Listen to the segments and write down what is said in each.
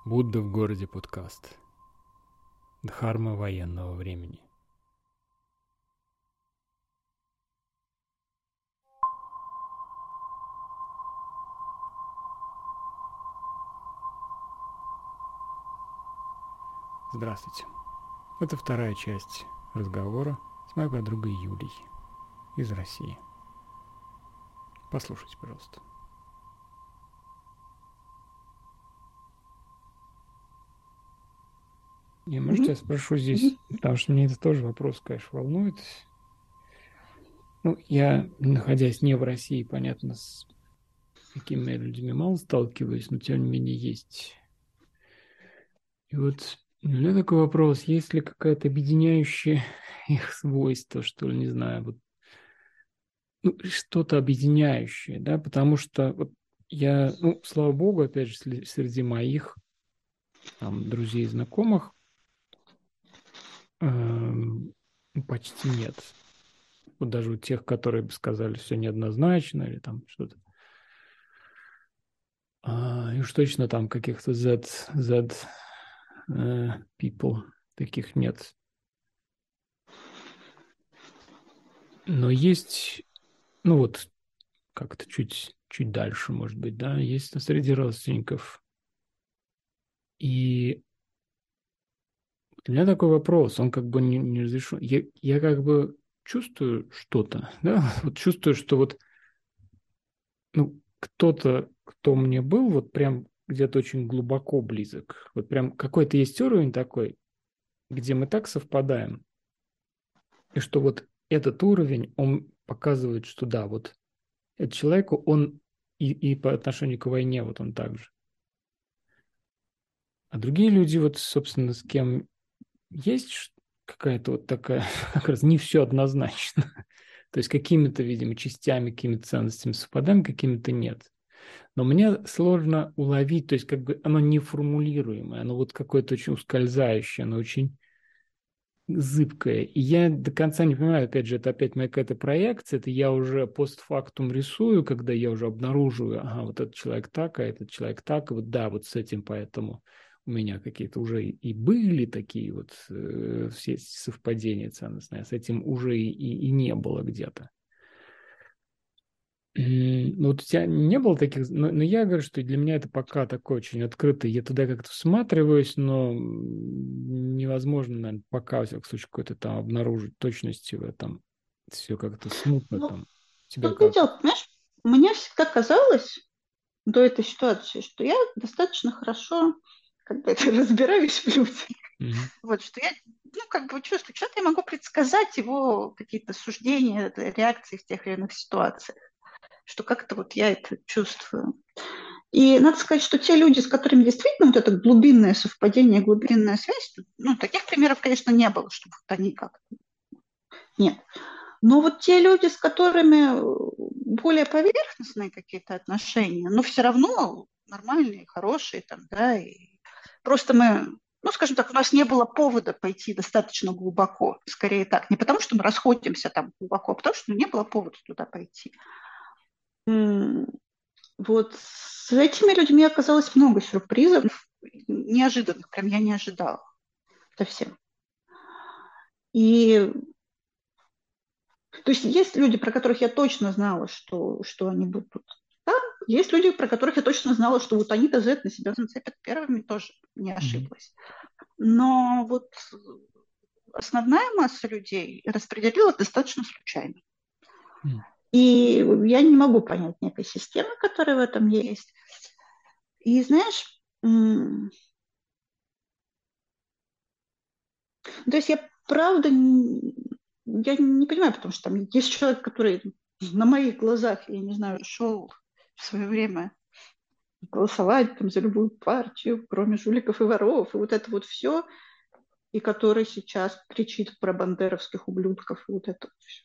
Будда в городе подкаст. Дхарма военного времени. Здравствуйте. Это вторая часть разговора с моей подругой Юлей из России. Послушайте, пожалуйста. Я, может, я спрошу здесь, потому что мне это тоже вопрос, конечно, волнует. Я, находясь не в России, понятно, с такими людьми мало сталкиваюсь, но тем не менее есть. И вот у меня такой вопрос, есть ли какая-то объединяющая их свойство, что ли, не знаю, вот что-то объединяющее, да, потому что вот я, слава богу, опять же, среди моих там, друзей и знакомых почти нет. Вот даже у тех, которые бы сказали все неоднозначно или там что-то. И уж точно там каких-то Z people таких нет. Но есть, как-то чуть дальше, может быть, да, есть среди родственников. И у меня такой вопрос, он как бы не разрешен. Я как бы чувствую что-то, да, вот чувствую, что вот, кто-то, кто мне был, вот прям где-то очень глубоко близок, вот прям какой-то есть уровень такой, где мы так совпадаем, и что вот этот уровень, он показывает, что да, вот этот человек, он и по отношению к войне, вот он так же. А другие люди, вот, собственно, с кем есть какая-то вот такая, как раз не все однозначно. То есть какими-то, видимо, частями, какими-то ценностями совпадаем, какими-то нет. Но мне сложно уловить, то есть как бы оно неформулируемое, оно вот какое-то очень ускользающее, оно очень зыбкое. И я до конца не понимаю, опять же, это опять моя какая-то проекция, это я уже постфактум рисую, когда я уже обнаруживаю, ага, вот этот человек так, а этот человек так, и вот да, вот с этим поэтому у меня какие-то уже и были такие вот все совпадения ценностные, а с этим уже и не было где-то. Вот у тебя не было таких, но я говорю, что для меня это пока такой очень открытый. Я туда как-то всматриваюсь, но невозможно, наверное, пока, во всяком случае, какой-то там обнаружить точности в этом. Все как-то смутно Ну, там. У тебя тут не как? дело, понимаешь, мне всегда казалось до этой ситуации, что я достаточно хорошо как бы это разбираюсь в людях. Мгм. Вот, что я, как бы чувствую, что-то я могу предсказать его какие-то суждения, реакции в тех или иных ситуациях, что как-то вот я это чувствую. И надо сказать, что те люди, с которыми действительно вот это глубинное совпадение, глубинная связь, таких примеров, конечно, не было, чтобы вот они как-то... Нет. Но вот те люди, с которыми более поверхностные какие-то отношения, но все равно нормальные, хорошие там, да, и просто мы, скажем так, у нас не было повода пойти достаточно глубоко, скорее так, не потому что мы расходимся там глубоко, а потому что не было повода туда пойти. Вот с этими людьми оказалось много сюрпризов, неожиданных, прям я не ожидала совсем. И то есть есть люди, про которых я точно знала, что они будут там. Есть люди, про которых я точно знала, что вот они-то Z на себя нацепят первыми, тоже не Мгм. ошиблась. Но вот основная масса людей распределила достаточно случайно. Мгм. И я не могу понять некой системы, которая в этом есть. И знаешь, то есть я правда я не понимаю, потому что там есть человек, который на моих глазах, я не знаю, шел в свое время голосовать там, за любую партию, кроме жуликов и воров, и вот это вот все, и который сейчас кричит про бандеровских ублюдков, и вот это вот все.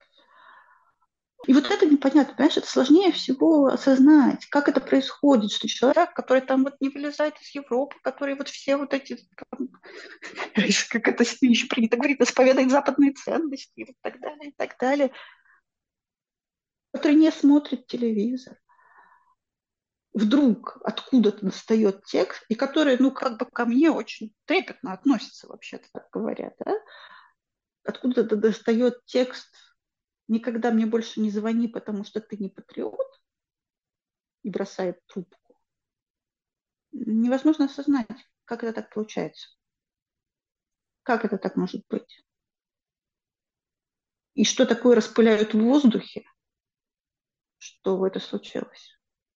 И вот это непонятно, понимаешь, это сложнее всего осознать, как это происходит, что человек, который там вот не вылезает из Европы, который вот все вот эти, как это еще принято говорить, исповедует западные ценности и и так далее, который не смотрит телевизор, вдруг откуда-то достает текст, и который, ну, как бы ко мне очень трепетно относится, вообще-то так говоря, да? Откуда-то достает текст «Никогда мне больше не звони, потому что ты не патриот», и бросает трубку. Невозможно осознать, как это так получается. Как это так может быть? И что такое распыляют в воздухе, что это случилось?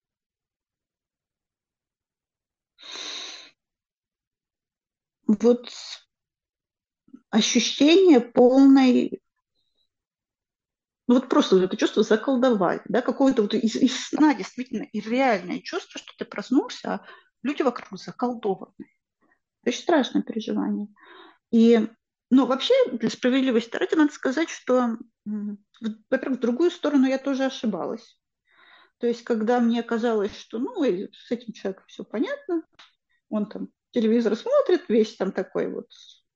Вот ощущение полной, ну вот просто вот это чувство заколдовали, да, какое-то вот из сна действительно и реальное чувство, что ты проснулся, а люди вокруг заколдованы. Это очень страшное переживание. И, ну, вообще, для справедливости ради, надо сказать, что, во-первых, в другую сторону я тоже ошибалась. То есть, когда мне казалось, что, ну, и с этим человеком все понятно, он там телевизор смотрит, весь там такой вот,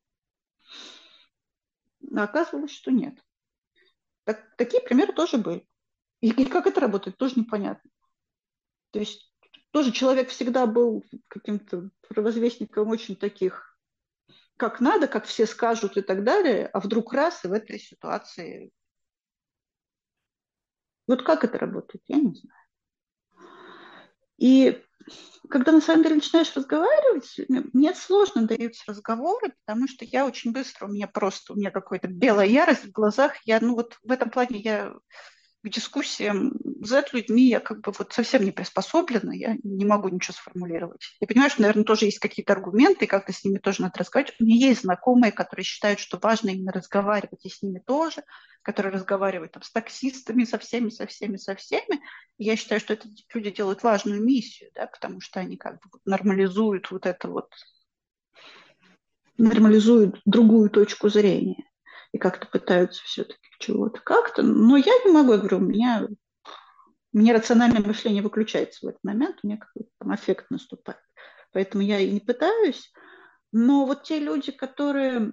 а оказывалось, что нет. Такие примеры тоже были. И как это работает, тоже непонятно. То есть тоже человек всегда был каким-то провозвестником очень таких, как надо, как все скажут и так далее, а вдруг раз и в этой ситуации. Вот как это работает, я не знаю. И когда на самом деле начинаешь разговаривать, мне сложно даются разговоры, потому что я очень быстро, у меня какая-то белая ярость в глазах. Я, ну вот в этом плане я к дискуссиям с людьми я как бы вот совсем не приспособлена, я не могу ничего сформулировать. Я понимаю, что, наверное, тоже есть какие-то аргументы, и как-то с ними тоже надо разговаривать. У меня есть знакомые, которые считают, что важно именно разговаривать, и с ними тоже, которые разговаривают там, с таксистами, со всеми, со всеми, со всеми. И я считаю, что это люди делают важную миссию, да, потому что они как бы нормализуют вот это вот, нормализуют другую точку зрения и как-то пытаются все-таки чего-то как-то. Но я не могу, я говорю, мне рациональное мышление выключается в этот момент, у меня какой-то там аффект наступает. Поэтому я и не пытаюсь. Но вот те люди, которые,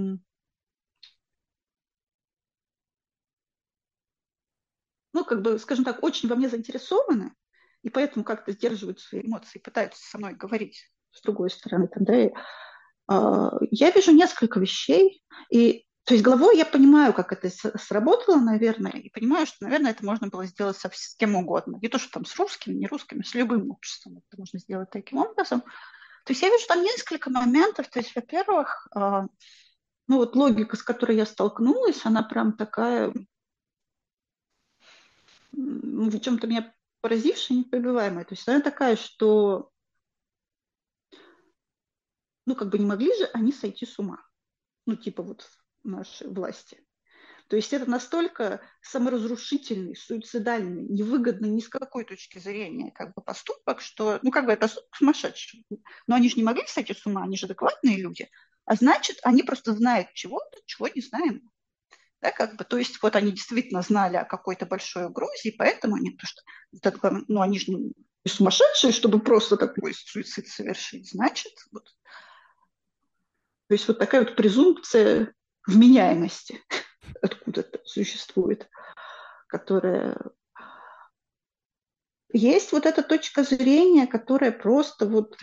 ну, как бы, скажем так, очень во мне заинтересованы, и поэтому как-то сдерживают свои эмоции, пытаются со мной говорить с другой стороны. Тогда я вижу несколько вещей, и то есть головой я понимаю, как это сработало, наверное, и понимаю, что, наверное, это можно было сделать с кем угодно. Не то, что там с русскими, не русскими, с любым обществом это можно сделать таким образом. То есть я вижу там несколько моментов. То есть, во-первых, ну вот логика, с которой я столкнулась, она прям такая, в чем-то меня поразившая, непробиваемая. То есть она такая, что, ну как бы не могли же они сойти с ума. Ну типа вот нашей власти. То есть это настолько саморазрушительный, суицидальный, невыгодный ни с какой точки зрения как бы поступок, что, ну, как бы это сумасшедший. Но они же не могли сойти с ума, они же адекватные люди. А значит, они просто знают чего-то, чего не знаем. Да, как бы, то есть вот они действительно знали о какой-то большой угрозе, и поэтому они, потому что, ну, они же не сумасшедшие, чтобы просто такой суицид совершить. Значит, вот, то есть вот такая вот презумпция вменяемости откуда-то существует, которая есть вот эта точка зрения, которая просто вот,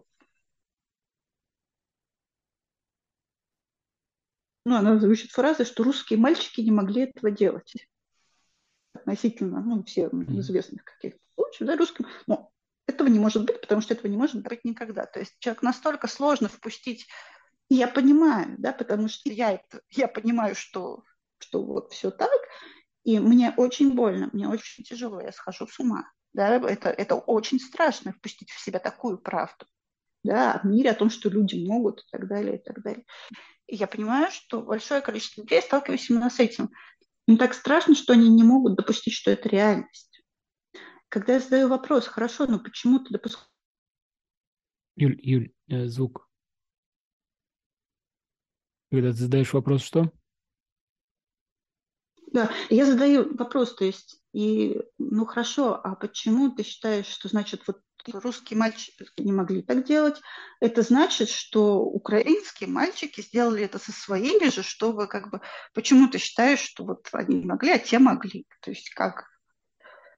ну, она звучит фразой, что русские мальчики не могли этого делать относительно, ну, всем известных каких-то случаев, да, русским, но этого не может быть, потому что этого не может быть никогда. То есть человек настолько сложно впустить, и я понимаю, да, потому что я понимаю, что вот все так, и мне очень больно, мне очень тяжело, я схожу с ума. Да, это очень страшно впустить в себя такую правду, да, о мире, о том, что люди могут и так далее, и так далее. И я понимаю, что большое количество людей сталкиваются именно с этим. Им так страшно, что они не могут допустить, что это реальность. Когда я задаю вопрос, хорошо, но почему ты допускаешь? Юль, звук. Когда ты задаешь вопрос, что? Да, я задаю вопрос, то есть, и, ну хорошо, а почему ты считаешь, что значит вот русские мальчики не могли так делать? Это значит, что украинские мальчики сделали это со своими же, чтобы как бы, почему ты считаешь, что вот они могли, а те могли? То есть как?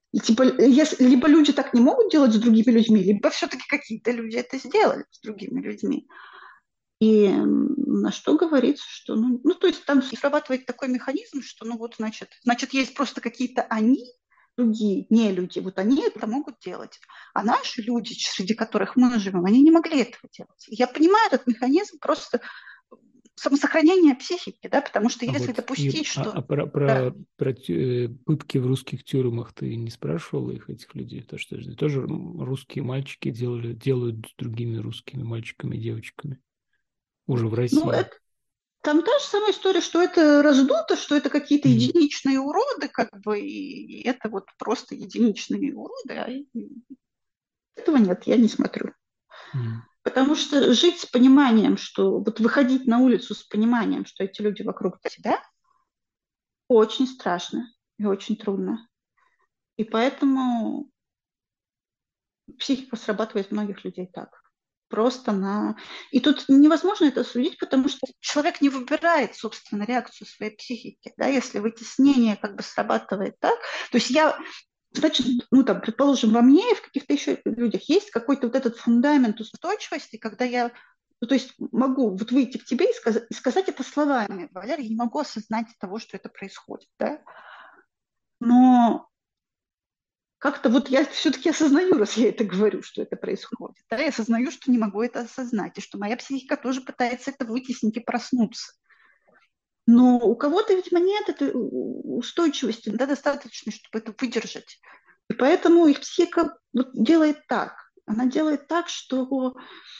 И типа, если, либо люди так не могут делать с другими людьми, либо все-таки какие-то люди это сделали с другими людьми. И на что говорится, что, ну, то есть там срабатывает такой механизм, что, ну, вот, значит, есть просто какие-то они, другие, не люди, вот они это могут делать. А наши люди, среди которых мы живем, они не могли этого делать. Я понимаю этот механизм просто самосохранения психики, да, потому что А если вот, Ир, допустить, что... про, Да. пытки в русских тюрьмах ты не спрашивала их, этих людей? То, что же тоже русские мальчики делают с другими русскими мальчиками и девочками уже в Ну, России. это, там та же самая история, что это раздуто, что это какие-то Мгм. единичные уроды, как бы, и это вот просто единичные уроды, этого нет, я не смотрю. Мгм. Потому что жить с пониманием, что вот выходить на улицу с пониманием, что эти люди вокруг тебя, очень страшно и очень трудно. И поэтому психика срабатывает многих людей так. Просто на... И тут невозможно это судить, потому что человек не выбирает, собственно, реакцию своей психики. Да? Если вытеснение как бы срабатывает так, то есть я, значит, ну там, предположим, во мне и в каких-то еще людях есть какой-то вот этот фундамент устойчивости, когда я, ну, то есть могу вот выйти к тебе и сказать это словами. Валерий, я не могу осознать того, что это происходит. Да? Но как-то вот я все-таки осознаю, раз я это говорю, что это происходит. Да? Я осознаю, что не могу это осознать, и что моя психика тоже пытается это вытеснить и проснуться. Но у кого-то, видимо, нет этой устойчивости, да, достаточной, чтобы это выдержать. И поэтому их психика вот делает так. Она делает так, что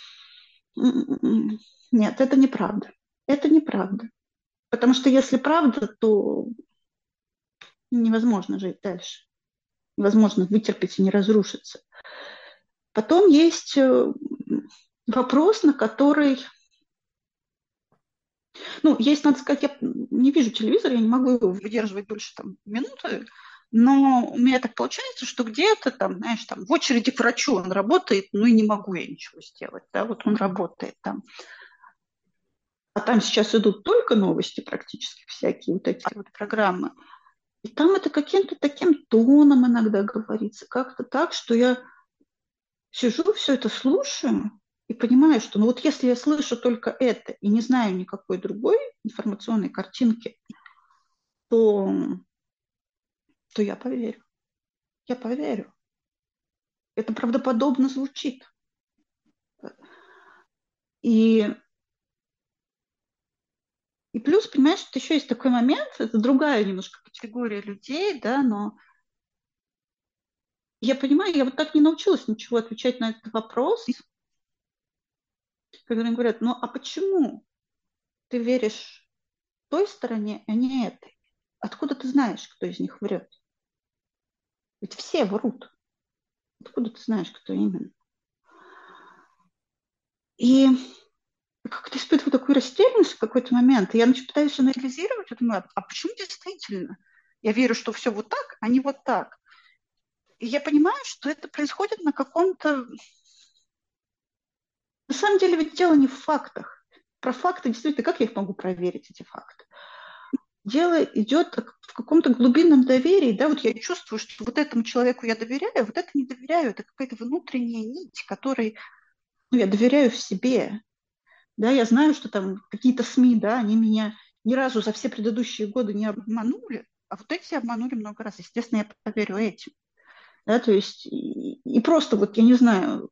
нет, это неправда. Это неправда. Потому что если правда, то невозможно жить дальше. Невозможно вытерпеть и не разрушиться. Потом есть вопрос, на который, ну, есть, надо сказать, я не вижу телевизор, я не могу его выдерживать дольше там минуты, но у меня так получается, что где-то там, знаешь, там в очереди к врачу он работает, ну и не могу я ничего сделать, да, вот он работает там. А там сейчас идут только новости практически всякие, вот эти вот программы. И там это каким-то таким тоном иногда говорится, как-то так, что я сижу, все это слушаю и понимаю, что ну вот если я слышу только это и не знаю никакой другой информационной картинки, то, то я поверю. Я поверю. Это правдоподобно звучит. И, и плюс, понимаешь, что еще есть такой момент, это другая немножко категория людей, да, но я понимаю, я вот так не научилась ничего отвечать на этот вопрос, когда мне говорят, ну а почему ты веришь той стороне, а не этой? Откуда ты знаешь, кто из них врет? Ведь все врут. Откуда ты знаешь, кто именно? И как-то испытываю такую растерянность в какой-то момент. И я пытаюсь анализировать, и думаю, а почему действительно? Я верю, что все вот так, а не вот так. И я понимаю, что это происходит на каком-то... На самом деле ведь дело не в фактах. Про факты действительно, как я их могу проверить, эти факты? Дело идет в каком-то глубинном доверии, да, вот я чувствую, что вот этому человеку я доверяю, а вот это не доверяю, это какая-то внутренняя нить, которой, ну, я доверяю в себе, да, я знаю, что там какие-то СМИ, да, они меня ни разу за все предыдущие годы не обманули, а вот эти обманули много раз. Естественно, я поверю этим. Да, то есть и просто вот, я не знаю,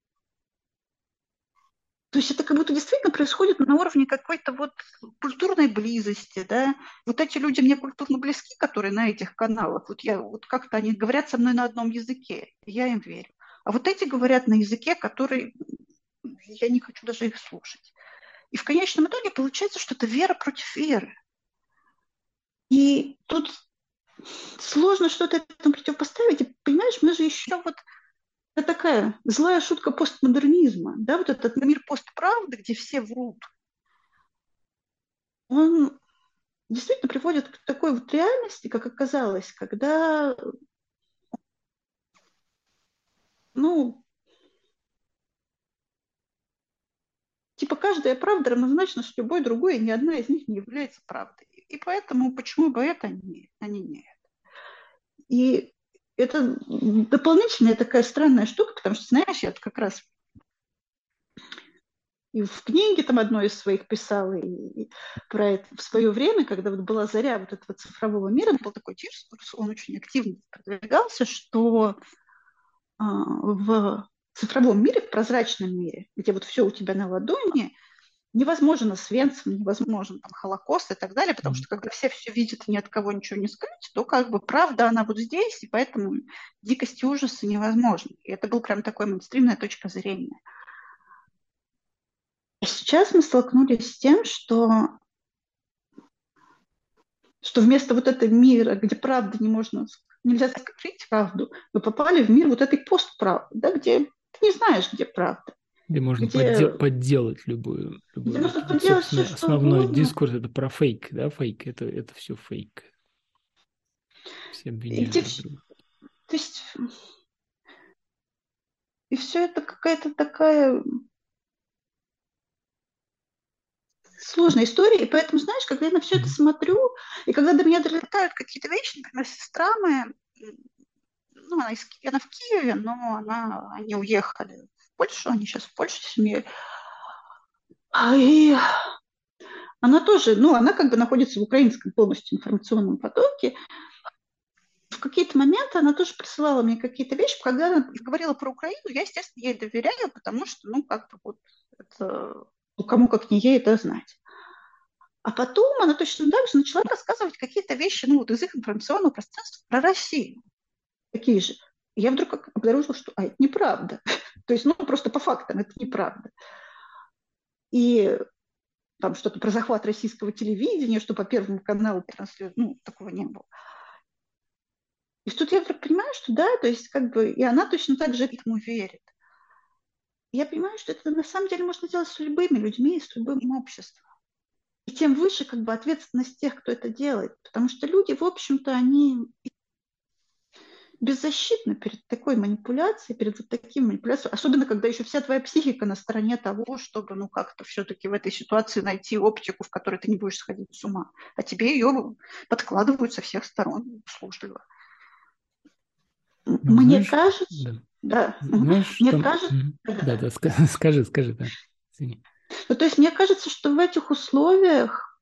то есть это как будто действительно происходит на уровне какой-то вот культурной близости, да. Вот эти люди мне культурно близки, которые на этих каналах, вот я, вот как-то они говорят со мной на одном языке, и я им верю. А вот эти говорят на языке, который я не хочу даже их слушать. И в конечном итоге получается, что это вера против веры. И тут сложно что-то этому противопоставить. И, понимаешь, мы же еще вот... Это такая злая шутка постмодернизма. Да, вот этот мир постправды, где все врут, он действительно приводит к такой вот реальности, как оказалось, когда, ну, типа каждая правда равнозначна с любой другой, и ни одна из них не является правдой. И поэтому почему бы это, а не это? И это дополнительная такая странная штука, потому что, знаешь, я как раз и в книге там одной из своих писала, и про это в свое время, когда вот была заря вот этого цифрового мира, был такой дискурс, он очень активно продвигался, что в цифровом мире, в прозрачном мире, где вот все у тебя на ладони, невозможно Освенцим, невозможно там Холокост и так далее, потому что когда все видят и ни от кого ничего не скрыть, то как бы правда она вот здесь, и поэтому дикость и ужасы невозможны. И это был прям такой мейнстримная точка зрения. А сейчас мы столкнулись с тем, что вместо вот этого мира, где правда нельзя скрыть правду, мы попали в мир вот этой постправды, да, где ты не знаешь, где правда, Где можно где, подделать любую. где Вот, можно вот, поделать все, собственно, что основной угодно. дискурс это про фейк, да, фейк, это все фейк. Все И обвиняют где, друг друга. то есть, и все это какая-то такая сложная история, и поэтому, знаешь, когда я на все это Мгм. смотрю, и когда до меня долетают какие-то вещи, например, сестра моя, ну, она в Киеве, но они уехали в Польшу, они сейчас в Польше с семьей. И она тоже, ну, она как бы находится в украинском полностью информационном потоке. В какие-то моменты она тоже присылала мне какие-то вещи. Когда она говорила про Украину, я, естественно, ей доверяю, потому что, ну, как бы вот это, ну, кому как не ей это знать. А потом она точно так же начала рассказывать какие-то вещи, ну, вот из их информационного пространства про Россию. Такие же. И я вдруг обнаружила, что это неправда. То есть, ну, просто по фактам это неправда. И там что-то про захват российского телевидения, что по Первому каналу транслируют, ну, такого не было. И тут я вдруг понимаю, что да, то есть как бы и она точно так же этому верит. И я понимаю, что это на самом деле можно делать с любыми людьми и с любым обществом. И тем выше как бы ответственность тех, кто это делает. Потому что люди, в общем-то, они беззащитны перед такой манипуляцией, перед вот таким манипуляцией, особенно когда еще вся твоя психика на стороне того, чтобы ну как-то все-таки в этой ситуации найти оптику, в которой ты не будешь сходить с ума, а тебе ее подкладывают со всех сторон услужливо. Ну, Мне знаешь, кажется, да. да, Знаешь, мне что... кажется, Мгм. Да, да. да, скажи, да. Извини. Ну, то есть мне кажется, что в этих условиях,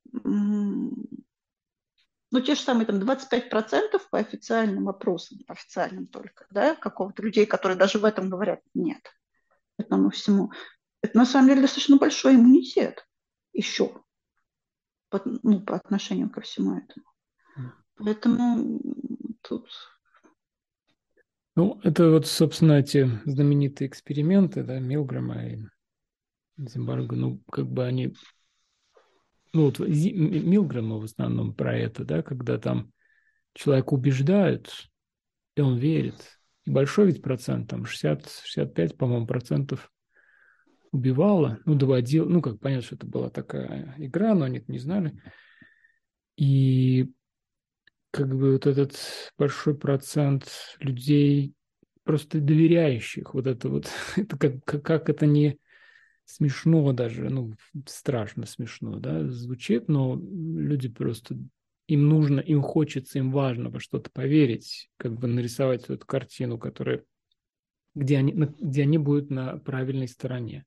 ну, те же самые там 25% по официальным опросам, по официальным только, да, какого-то людей, которые даже в этом говорят нет этому всему. Это на самом деле достаточно большой иммунитет еще ну, по отношению ко всему этому. Поэтому тут... Ну, это вот, собственно, эти знаменитые эксперименты, да, Милгрэма и Зимбарга, ну, как бы они... Ну, вот Милгрэма в основном про это, да, когда там человека убеждают, и он верит. И большой ведь процент, там 60-65, по-моему, процентов убивало, ну, доводил, ну, как понятно, что это была такая игра, но они это не знали. И как бы вот этот большой процент людей, просто доверяющих, вот это вот, это как это не смешно даже, ну, страшно смешно, да, звучит, но люди просто, им нужно, им хочется, им важно во что-то поверить, как бы нарисовать эту картину, которая, где они будут на правильной стороне.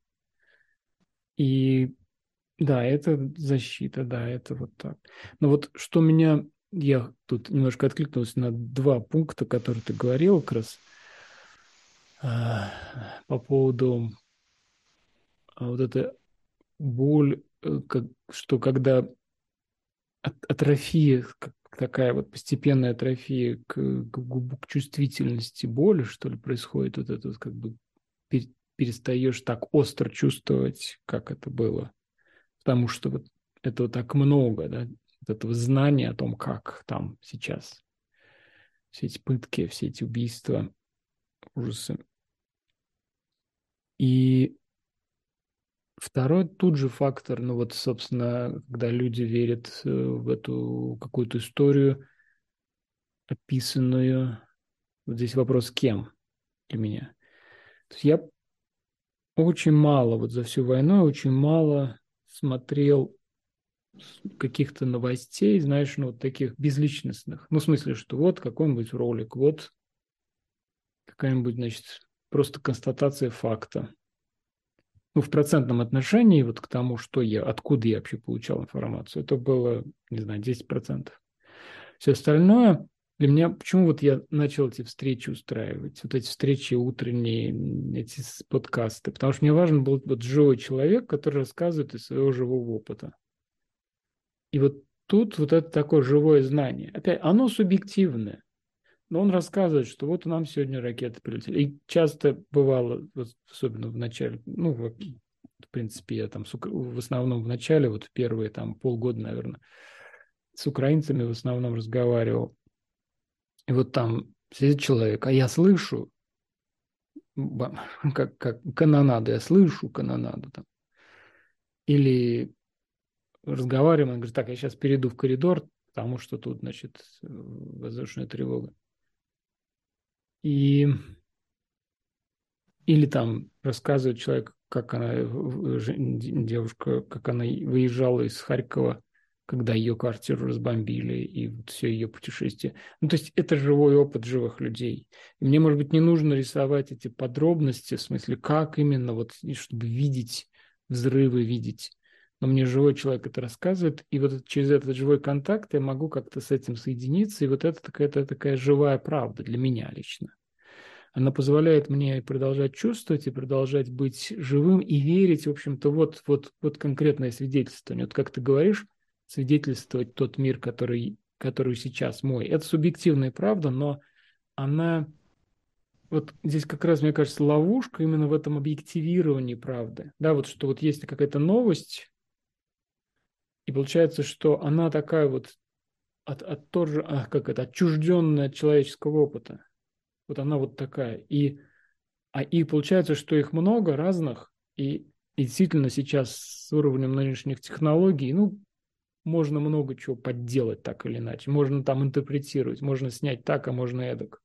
И да, это защита, да, это вот так. Но вот что меня, я тут немножко откликнулся на два пункта, которые ты говорил как раз по поводу вот этой боль, что когда атрофия, такая вот постепенная атрофия к чувствительности боли, что ли, происходит, вот это вот как бы перестаешь так остро чувствовать, как это было. Потому что вот этого так много, да, вот этого знания о том, как там сейчас все эти пытки, все эти убийства, ужасы. И второй тут же фактор, ну вот, собственно, когда люди верят в эту какую-то историю, описанную, вот здесь вопрос кем для меня. То есть я очень мало, вот за всю войну очень мало смотрел каких-то новостей, знаешь, ну, вот таких безличностных. Ну, в смысле, что вот какой-нибудь ролик, вот какая-нибудь, значит, просто констатация факта. Ну, в процентном отношении вот к тому, что я, откуда я вообще получал информацию, это было, не знаю, 10%. Все остальное для меня, почему вот я начал эти встречи устраивать, вот эти встречи утренние, эти подкасты, потому что мне важен был вот живой человек, который рассказывает из своего живого опыта. И вот тут вот это такое живое знание. Опять, оно субъективное. Но он рассказывает, что вот нам сегодня ракеты прилетели. И часто бывало, вот особенно в начале, ну, в принципе, я там в основном в начале, вот первые там полгода, наверное, с украинцами в основном разговаривал. И вот там сидит человек, а я слышу, как канонаду, я слышу канонаду там. Или разговариваем, он говорит, так, я сейчас перейду в коридор, потому что тут, значит, воздушная тревога. И или там рассказывает человек, как она, девушка, как она выезжала из Харькова, когда ее квартиру разбомбили, и вот все ее путешествие. Ну, то есть это живой опыт живых людей. И мне, может быть, не нужно рисовать эти подробности, в смысле, как именно, вот, чтобы видеть взрывы, видеть. Но мне живой человек это рассказывает, и вот через этот живой контакт я могу как-то с этим соединиться, и вот это такая живая правда для меня лично. Она позволяет мне продолжать чувствовать и продолжать быть живым и верить, в общем-то, вот конкретное свидетельствование. Вот как ты говоришь, свидетельствовать тот мир, который сейчас мой. Это субъективная правда, но она... Вот здесь как раз, мне кажется, ловушка именно в этом объективировании правды. Да, вот что вот есть какая-то новость, и получается, что она такая вот как это, отчужденная от человеческого опыта. Вот она вот такая. И получается, что их много разных, и действительно сейчас с уровнем нынешних технологий, ну, можно много чего подделать так или иначе. Можно там интерпретировать, можно снять так, а можно эдак.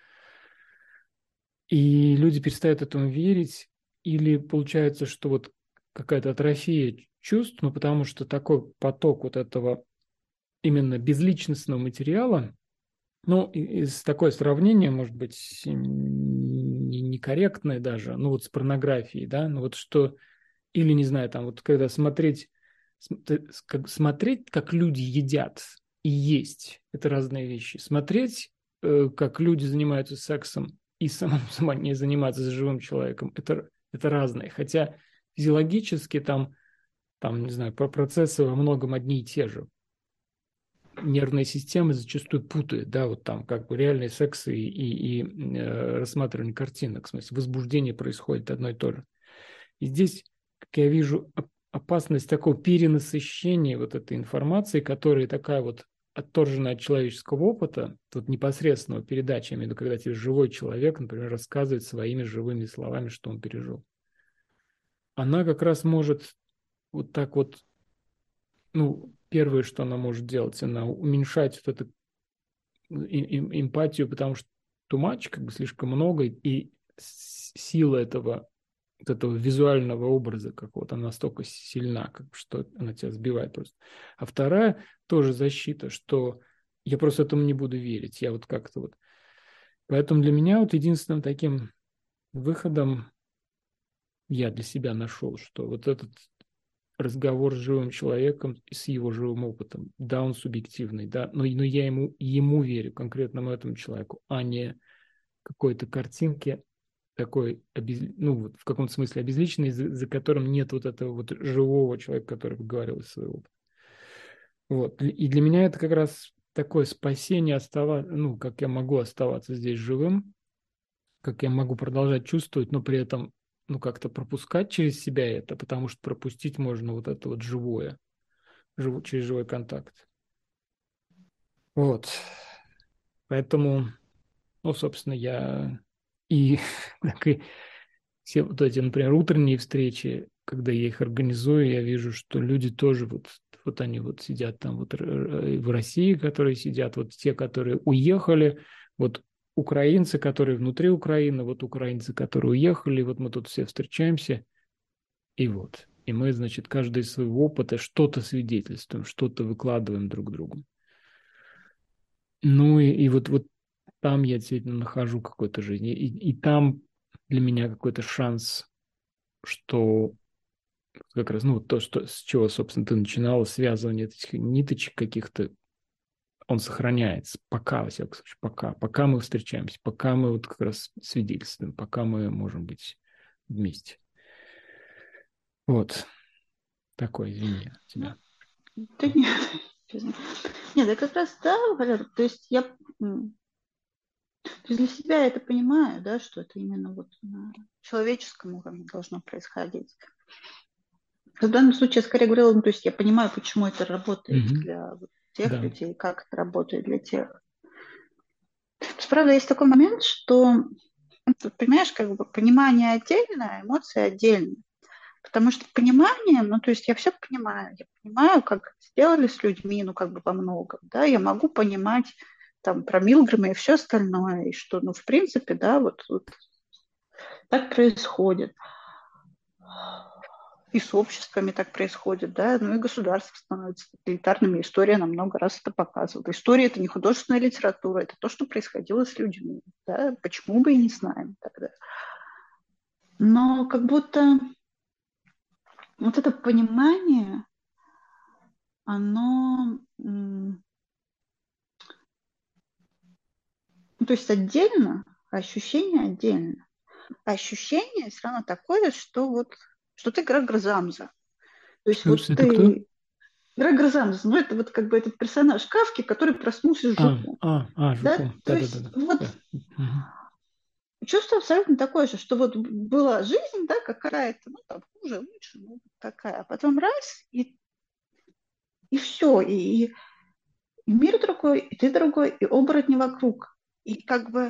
И люди перестают этому верить, или получается, что вот какая-то атрофия чувств, ну, потому что такой поток вот этого именно безличностного материала, ну, из такое сравнение, может быть, некорректное даже, ну, вот с порнографией, да, ну, вот что, или, не знаю, там, вот когда смотреть, как люди едят и есть, это разные вещи. Смотреть, как люди занимаются сексом и сама не заниматься с живым человеком, это разные. Хотя физиологически там, не знаю, процессы во многом одни и те же. Нервная система зачастую путает, да, вот там как бы реальный секс и рассматривание картинок, в смысле возбуждение происходит одно и то же. И здесь, как я вижу, опасность такого перенасыщения вот этой информации, которая такая вот отторженная от человеческого опыта, тут непосредственного передачи, я имею в виду, когда тебе живой человек, например, рассказывает своими живыми словами, что он пережил. Она как раз может вот так вот, ну, первое, что она может делать, она уменьшать вот эту эмпатию, потому что too much, как бы слишком много, и сила вот этого визуального образа какого-то настолько сильна, как, что она тебя сбивает просто. А вторая тоже защита, что я просто этому не буду верить. Я вот как-то вот... Поэтому для меня вот единственным таким выходом я для себя нашел, что вот этот разговор с живым человеком и с его живым опытом, да, он субъективный, да, но я ему верю, конкретному этому человеку, а не какой-то картинке такой, ну, вот в каком-то смысле обезличенный, за которым нет вот этого вот живого человека, который говорил из своего опыта. Вот. И для меня это как раз такое спасение оставаться, ну, как я могу оставаться здесь живым, как я могу продолжать чувствовать, но при этом, ну, как-то пропускать через себя это, потому что пропустить можно вот это вот живое, через живой контакт. Вот. Поэтому, ну, собственно, я и, так и все вот эти, например, утренние встречи, когда я их организую, я вижу, что люди тоже вот они вот сидят там вот в России, которые сидят, вот те, которые уехали, вот украинцы, которые внутри Украины, вот украинцы, которые уехали, вот мы тут все встречаемся, и вот. И мы, значит, каждый из своего опыта что-то свидетельствуем, что-то выкладываем друг другу. Ну и вот там я действительно нахожу какую-то жизнь. И там для меня какой-то шанс, что как раз, ну, то, что, с чего, собственно, ты начинала, связывание этих ниточек каких-то, он сохраняется, пока, во всяком случае, пока мы встречаемся, пока мы вот как раз свидетельствуем, пока мы можем быть вместе. Вот, такой, извини Ну, тебя. да нет, нет, да как раз да, Валер, то есть то есть для себя я это понимаю, да, что это именно вот на человеческом уровне должно происходить. В данном случае я скорее говорила, ну, то есть я понимаю, почему это работает Мгм. для вот тех Да. людей, как это работает для тех. То есть, правда, есть такой момент, что, ну, ты понимаешь, как бы понимание отдельно, а эмоции отдельно. Потому что понимание, ну, то есть я понимаю, как сделали с людьми, ну, как бы во многом, да, я могу понимать там про Милгрэма и все остальное, и что, ну, в принципе, да, вот так происходит. И с обществами так происходит, да, ну и государство становится тоталитарными, история нам много раз это показывала. История – это не художественная литература, это то, что происходило с людьми, да, почему бы и не знаем тогда. Но как будто вот это понимание, оно, ну, то есть отдельно, а ощущение отдельно. А ощущение все равно такое, что вот, что ты Грегор Замза. То есть Что вот это кто? ты Грегор Замза, ну это вот как бы этот персонаж Кавки, который проснулся с жуком. Да? Жуков. То есть Да-да-да. вот Да. Мгм. чувство абсолютно такое же, что вот была жизнь, да, какая-то, ну там хуже, лучше, ну такая, а потом раз, и все, и мир другой, и ты другой, и оборотни вокруг. И как бы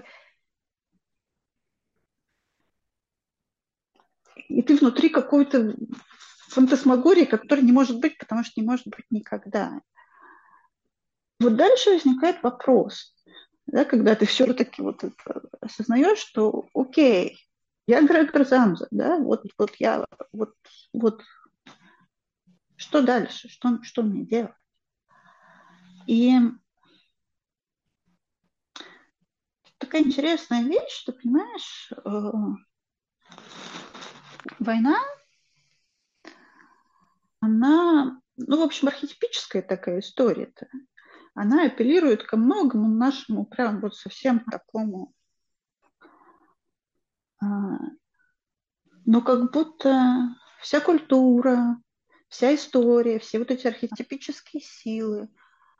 и ты внутри какой-то фантасмагории, которой не может быть, потому что не может быть никогда. Вот дальше возникает вопрос, да, когда ты все-таки вот это осознаешь, что окей, я Грегор Замза, да, вот я, вот, вот что дальше, что мне делать? И такая интересная вещь, что, понимаешь, война, она, ну, в общем, архетипическая такая история-то. Она апеллирует ко многому нашему, прям вот совсем такому, но как будто вся культура, вся история, все вот эти архетипические силы,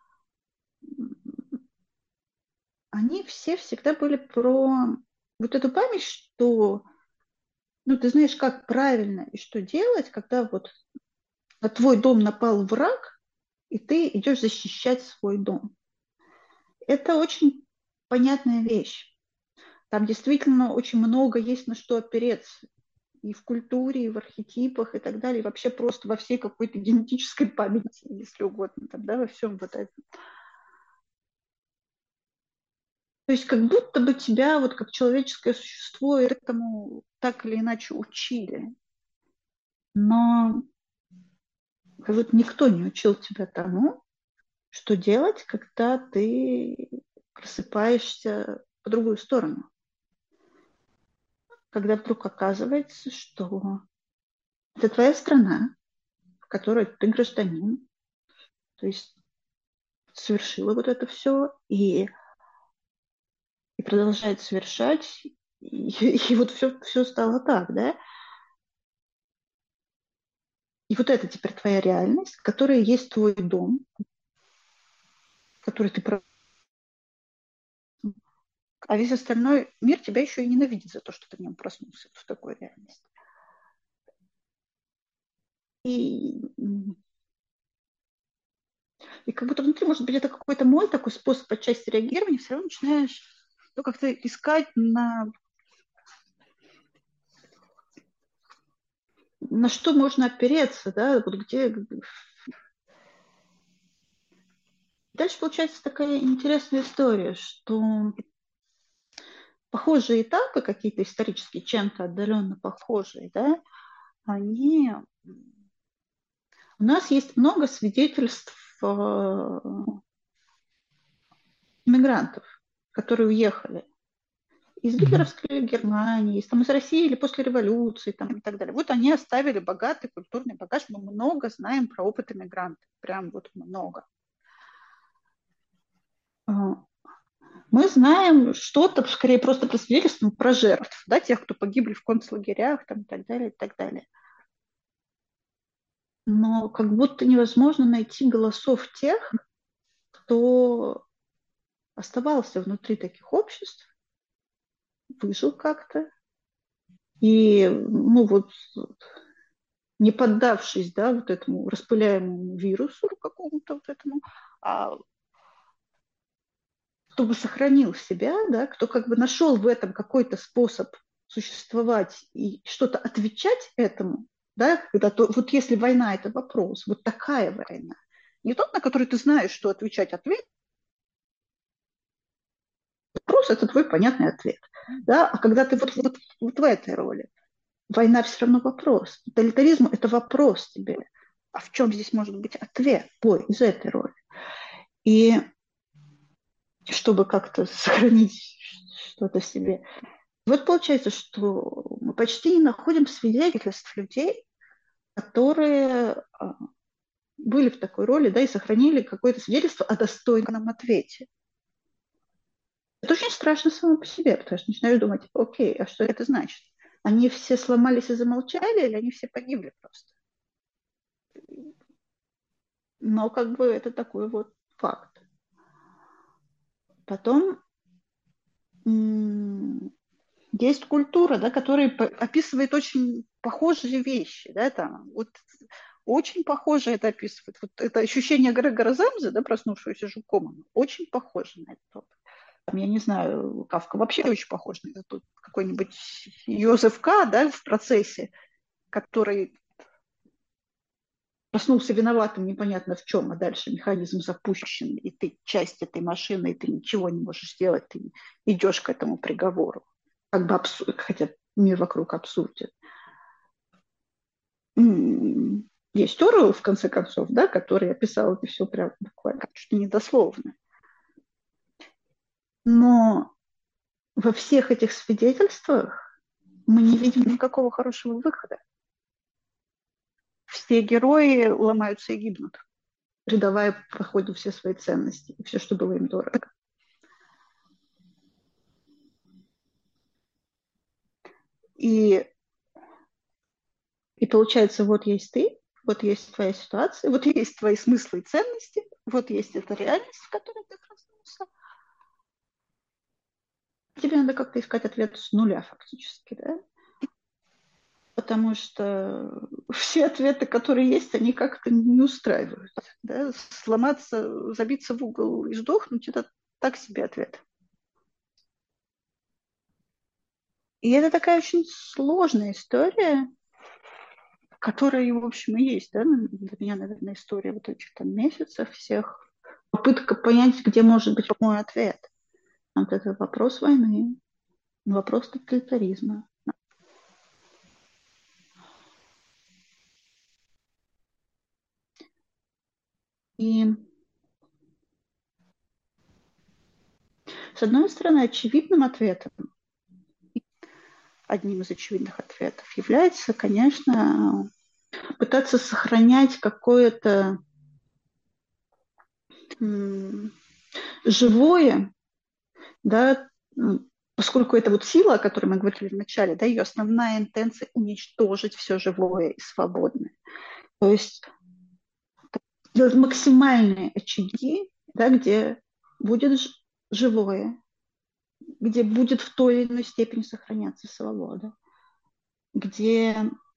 они все всегда были про вот эту память, что, ну, ты знаешь, как правильно и что делать, когда вот на твой дом напал враг, и ты идешь защищать свой дом. Это очень понятная вещь. Там действительно очень много есть на что опереться. И в культуре, и в архетипах, и так далее, и вообще просто во всей какой-то генетической памяти, если угодно, там, да, во всем вот этом. То есть как будто бы тебя вот как человеческое существо этому так или иначе учили. Но как будто никто не учил тебя тому, что делать, когда ты просыпаешься по другую сторону. Когда вдруг оказывается, что это твоя страна, в которой ты гражданин, то есть совершила вот это все и продолжает совершать, и вот все стало так, да? И вот это теперь твоя реальность, которая есть твой дом, который ты... А весь остальной мир тебя еще и ненавидит за то, что ты в нем проснулся в такой реальности. И, и как будто внутри, может быть, это какой-то мой такой способ отчасти реагирования, все равно начинаешь ну, как-то искать на что можно опереться, да, вот где... Дальше получается такая интересная история, что похожие этапы, какие-то исторические, чем-то отдаленно похожие, да, они... У нас есть много свидетельств иммигрантов, которые уехали из гитлеровской Германии, из России или после революции там, и так далее. Вот они оставили богатый культурный багаж. Мы много знаем про опыт иммигрантов. Прям вот много. Мы знаем что-то, скорее, просто по свидетельствам про жертв, да, тех, кто погибли в концлагерях там, и так далее, и так далее. Но как будто невозможно найти голосов тех, кто оставался внутри таких обществ, выжил как-то, и, ну вот, не поддавшись, да, вот этому распыляемому вирусу какому-то вот этому, а кто бы сохранил себя, да, кто как бы нашел в этом какой-то способ существовать и что-то отвечать этому, да, когда то, вот если война – это вопрос, вот такая война, не тот, на который ты знаешь, что отвечать, ответ, вопрос – это твой понятный ответ, да, а когда ты вот в этой роли, война все равно вопрос, тоталитаризм – это вопрос тебе, а в чем здесь может быть ответ твой из этой роли? И чтобы как-то сохранить что-то в себе. Вот получается, что мы почти не находим свидетельств людей, которые были в такой роли, да, и сохранили какое-то свидетельство о достойном ответе. Это очень страшно само по себе, потому что начинаешь думать, окей, а что это значит? Они все сломались и замолчали, или они все погибли просто? Но как бы это такой вот факт. Потом есть культура, да, которая описывает очень похожие вещи, да, там, вот очень похоже это описывает. Вот это ощущение Грегора Замзы, да, проснувшегося жуком, очень похоже на это. Там, я не знаю, Кафка вообще очень похож на это. Какой-нибудь Йозеф К., да, в процессе, который проснулся виноватым непонятно в чем, а дальше механизм запущен, и ты часть этой машины, и ты ничего не можешь сделать, ты идешь к этому приговору. Как бы абсурд, хотя мир вокруг абсурден. Есть Орвелл, в конце концов, да, который описал это все прям буквально чуть ли не дословно. Но во всех этих свидетельствах мы не видим никакого хорошего выхода. Все герои ломаются и гибнут, придавая проходу все свои ценности и все, что было им дорого. И получается, вот есть ты, вот есть твоя ситуация, вот есть твои смыслы и ценности, вот есть эта реальность, в которой ты проснулся. Тебе надо как-то искать ответ с нуля фактически, да? Потому что все ответы, которые есть, они как-то не устраивают. Да? Сломаться, забиться в угол и сдохнуть – это так себе ответ. И это такая очень сложная история, которая, в общем, и есть, да, для меня, наверное, история вот этих там месяцев всех. Попытка понять, где может быть мой ответ. Вот это вопрос войны, вопрос тоталитаризма. И с одной стороны, очевидным ответом, одним из очевидных ответов является, конечно, пытаться сохранять какое-то живое, да, поскольку это вот сила, о которой мы говорили в начале, да, ее основная интенция – уничтожить все живое и свободное. То есть делать максимальные очаги, да, где будет живое, где будет в той или иной степени сохраняться свобода, где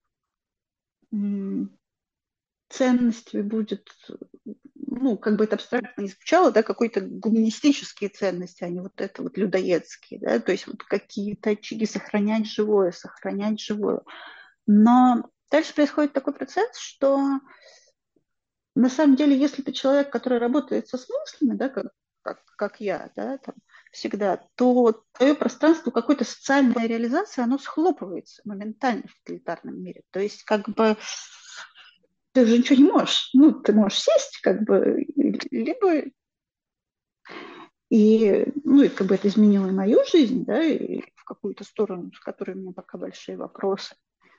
ценностью будет, ну, как бы это абстрактно не звучало, да, какой-то гуманистические ценности, а не вот это вот людоедские, да, то есть вот какие-то очаги сохранять живое, сохранять живое. Но дальше происходит такой процесс, что на самом деле, если ты человек, который работает со смыслами, да, как я, да, там, всегда, то твое пространство какой-то социальной реализации, оно схлопывается моментально в тоталитарном мире. То есть как бы ты же ничего не можешь. Ну, ты можешь сесть, как бы, либо И, ну, и как бы это изменило и мою жизнь, да, и в какую-то сторону, с которой у меня пока большие вопросы.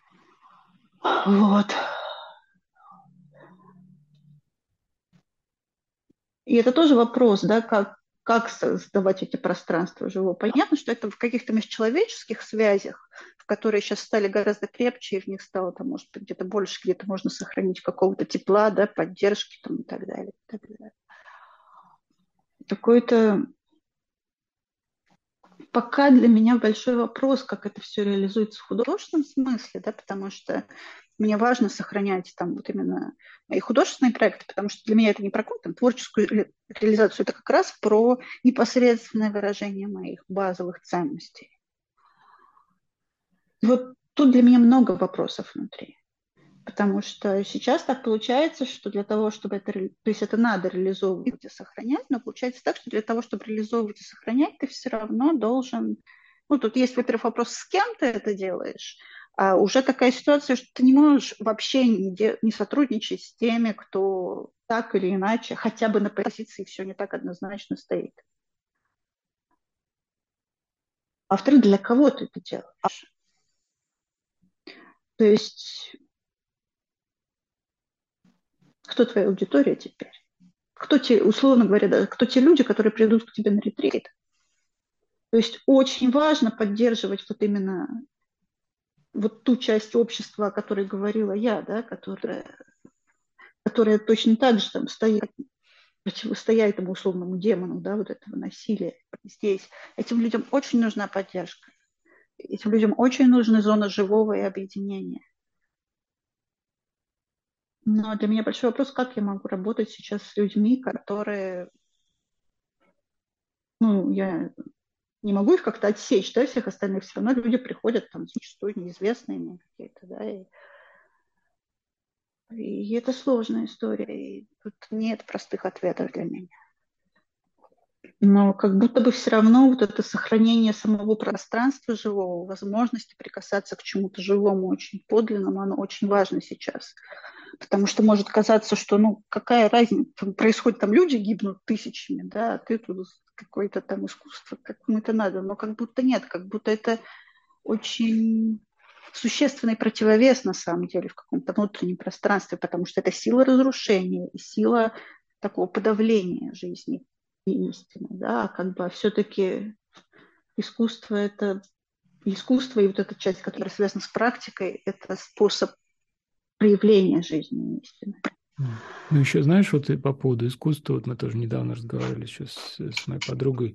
Вот. И это тоже вопрос, да, как создавать эти пространства живого. Понятно, что это в каких-то межчеловеческих связях, в которые сейчас стали гораздо крепче, и в них стало, там, может быть, где-то больше, где-то можно сохранить какого-то тепла, да, поддержки там, и так далее. И так далее. Какой-то пока для меня большой вопрос, как это все реализуется в художественном смысле, да, потому что мне важно сохранять там вот именно мои художественные проекты, потому что для меня это не про какую-то там творческую реализацию, это как раз про непосредственное выражение моих базовых ценностей. И вот тут для меня много вопросов внутри. Потому что сейчас так получается, что для того, чтобы это, то есть это надо реализовывать и сохранять, но получается так, что для того, чтобы реализовывать и сохранять, ты все равно должен, ну, тут есть, во-первых, вопрос, с кем ты это делаешь, а уже такая ситуация, что ты не можешь вообще не сотрудничать с теми, кто так или иначе, хотя бы на позиции все не так однозначно стоит. А во-вторых, для кого ты это делаешь? То есть кто твоя аудитория теперь? Кто те, условно говоря, да, кто те люди, которые придут к тебе на ретрит? То есть очень важно поддерживать вот именно вот ту часть общества, о которой говорила я, да, которая точно так же там стоит, противостоя этому условному демону, да, вот этого насилия здесь. Этим людям очень нужна поддержка. Этим людям очень нужны зоны живого и объединения. Но для меня большой вопрос, как я могу работать сейчас с людьми, которые, ну, я не могу их как-то отсечь, да, всех остальных, все равно люди приходят там зачастую неизвестные мне какие-то, да, и это сложная история, и тут нет простых ответов для меня. Но как будто бы все равно вот это сохранение самого пространства живого, возможности прикасаться к чему-то живому, очень подлинному, оно очень важно сейчас. Потому что может казаться, что, ну, какая разница, происходит там, люди гибнут тысячами, да, а ты тут какое-то там искусство, как кому это надо, но как будто нет, как будто это очень существенный противовес на самом деле в каком-то внутреннем пространстве, потому что это сила разрушения и сила такого подавления жизни и истины, да, как бы все-таки искусство это искусство и вот эта часть, которая связана с практикой, это способ проявления жизни и истины. Ну, еще знаешь, вот и по поводу искусства, вот мы тоже недавно разговаривали сейчас с моей подругой,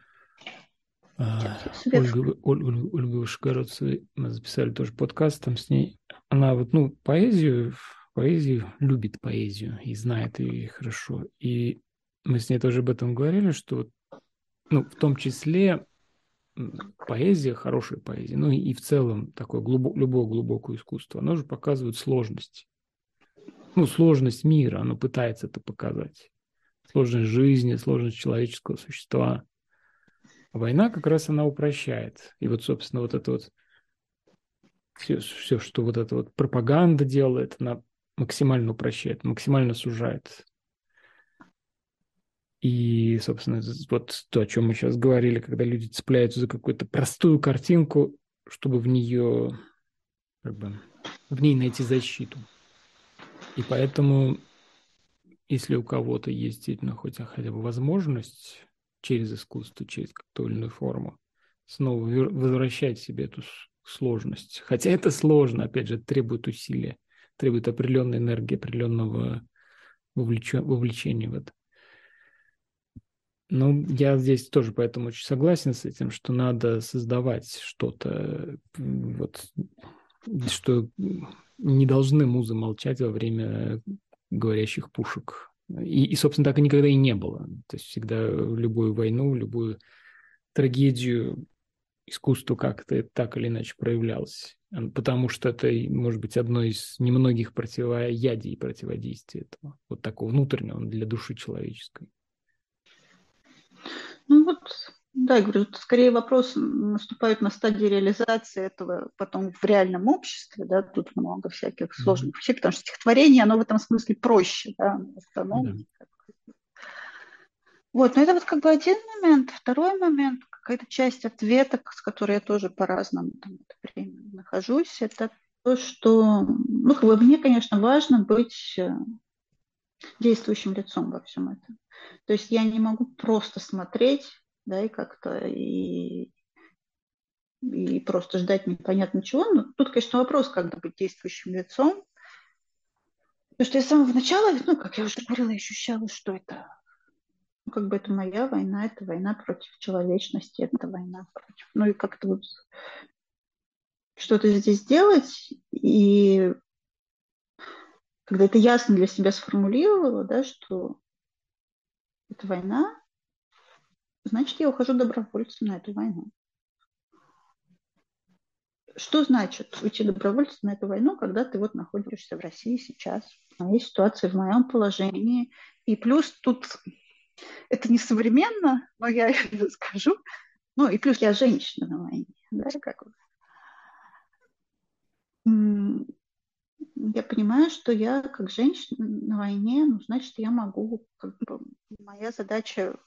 Ольга Вышегородцевой, мы записали тоже подкаст там с ней. Она вот, ну, поэзию любит поэзию и знает ее хорошо. И мы с ней тоже об этом говорили, что, ну, в том числе поэзия, хорошая поэзия, ну и в целом такое любое глубокое искусство, оно же показывает сложность. Ну, сложность мира, оно пытается это показать. Сложность жизни, сложность человеческого существа. А война как раз она упрощает. И вот, собственно, вот это вот все, что вот эта вот пропаганда делает, она максимально упрощает, максимально сужает. И, собственно, вот то, о чем мы сейчас говорили, когда люди цепляются за какую-то простую картинку, чтобы в нее, как бы, в ней найти защиту. И поэтому, если у кого-то есть действительно хотя бы возможность через искусство, через какую-то иную форму, снова возвращать себе эту сложность. Хотя это сложно, опять же, требует усилия, требует определенной энергии, определенного вовлечения в это. Ну, я здесь тоже поэтому очень согласен с этим, что надо создавать что-то, вот, что не должны музы молчать во время говорящих пушек. Собственно, так и никогда и не было. То есть всегда в любую войну, в любую трагедию искусство как-то так или иначе проявлялось. Потому что это, может быть, одно из немногих противоядий и противодействий этого. Вот такого внутреннего для души человеческой. Ну вот, да, я говорю, тут скорее вопрос наступает на стадии реализации этого потом в реальном обществе, да, тут много всяких сложных вещей, потому что стихотворение, оно в этом смысле проще, да, Да. Вот, но это вот как бы один момент. Второй момент, какая-то часть ответа, с которой я тоже по-разному там, в это время нахожусь, это то, что, ну, как бы мне, конечно, важно быть действующим лицом во всем этом. То есть я не могу просто смотреть, да, и как-то и просто ждать непонятно чего. Но тут, конечно, вопрос, как быть действующим лицом. Потому что я с самого начала, ну, как я уже говорила, ощущала, что это, ну, как бы это моя война, это война против человечности, это война против... Ну, и как-то вот что-то здесь делать. И когда это ясно для себя сформулировала, да, что это война, значит, я ухожу добровольцем на эту войну. Что значит уйти добровольцем на эту войну, когда ты вот находишься в России сейчас, в моей ситуации, в моем положении. И плюс тут это не современно, но я это скажу. Ну и плюс я женщина на войне. Да, как вот. Я понимаю, что я как женщина на войне, ну, значит, я могу, как бы, моя задача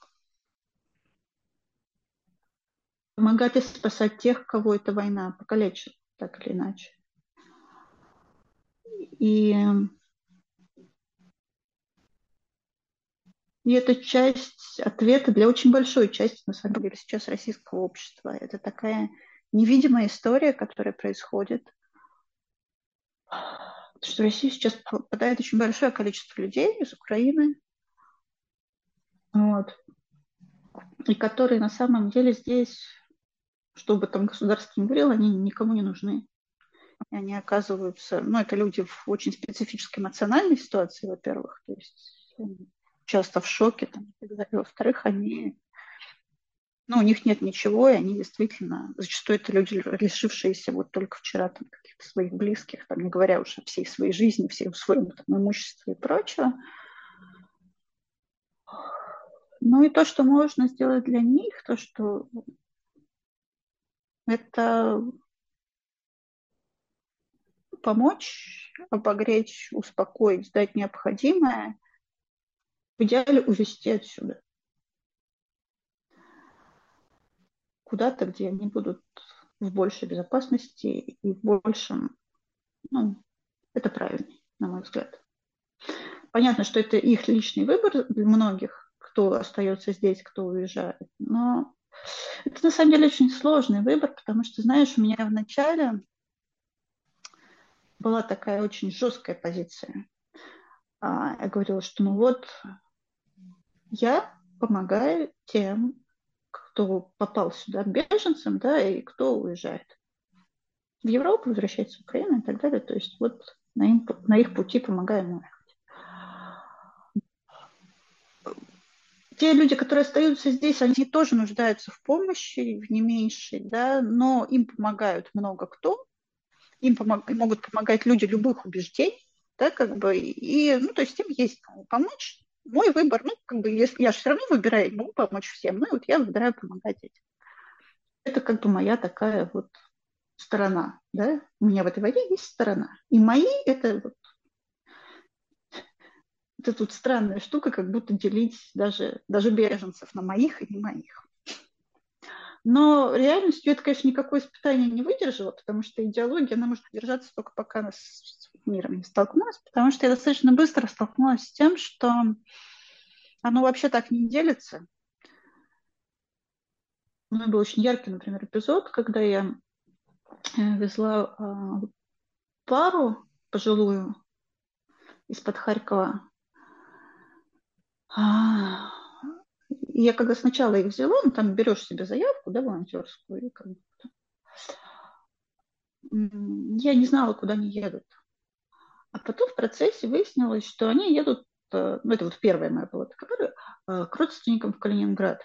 помогать и спасать тех, кого эта война покалечила, так или иначе. И И это часть ответа для очень большой части, на самом деле, сейчас российского общества. Это такая невидимая история, которая происходит. Потому что в Россию сейчас попадает очень большое количество людей из Украины, вот, и которые на самом деле здесь, что бы там государство ни говорило, они никому не нужны. И они оказываются, ну, это люди в очень специфической эмоциональной ситуации, во-первых, то есть часто в шоке, там, и так далее. Во-вторых, они ну, у них нет ничего, и они действительно, зачастую это люди, лишившиеся вот только вчера там, каких-то своих близких, там, не говоря уж о всей своей жизни, всем своем там, имуществе и прочего. Ну и то, что можно сделать для них, то, что это помочь, обогреть, успокоить, дать необходимое, в идеале увезти отсюда. Куда-то, где они будут в большей безопасности и в большем, ну, это правильно, на мой взгляд. Понятно, что это их личный выбор для многих, кто остается здесь, кто уезжает. Но это на самом деле очень сложный выбор, потому что, знаешь, у меня в начале была такая очень жесткая позиция. Я говорила, что ну вот я помогаю тем, кто попал сюда беженцам, да, и кто уезжает в Европу, возвращается в Украину и так далее. То есть вот на их пути помогаем мы. Те люди, которые остаются здесь, они тоже нуждаются в помощи, в не меньшей, да, но им помогают много кто, им могут помогать люди любых убеждений, да, как бы, и, ну, то есть им есть кому помочь. Мой выбор, ну, как бы, если я же все равно выбираю, могу помочь всем, ну, и вот я выбираю помогать этим. Это как бы моя такая вот сторона, да, у меня в этой войне есть сторона. И мои, это тут странная штука, как будто делить даже беженцев на моих и не моих. Но реальностью это, конечно, никакое испытание не выдержало, потому что идеология, она может держаться только пока нас с миром не столкнулась, потому что я достаточно быстро столкнулась с тем, что оно вообще так не делится. У меня был очень яркий, например, эпизод, когда я везла пару пожилую из-под Харькова. И я когда сначала их взяла, ну, там берешь себе заявку, да, волонтерскую, и как бы, я не знала, куда они едут. А потом в процессе выяснилось, что они едут, ну это вот первая моя была такая, к родственникам в Калининград.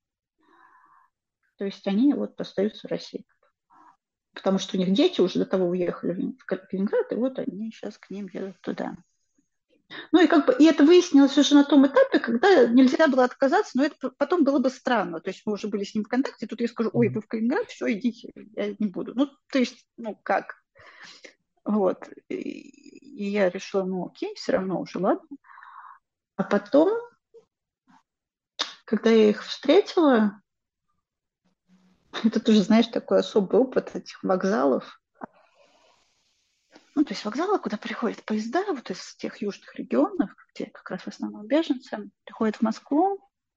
То есть они вот остаются в России. Потому что у них дети уже до того уехали в Калининград, и вот они сейчас к ним едут туда. Ну и как бы, и это выяснилось уже на том этапе, когда нельзя было отказаться, но это потом было бы странно. То есть мы уже были с ним в контакте, тут я скажу, ой, вы в Калининград, все, идите, я не буду. Ну, то есть, ну как? Вот. И я решила, ну окей, все равно уже ладно. А потом когда я их встретила, это тоже, знаешь, такой особый опыт этих вокзалов. Ну, то есть вокзалы, куда приходят поезда, вот из тех южных регионов, где как раз в основном беженцы приходят в Москву,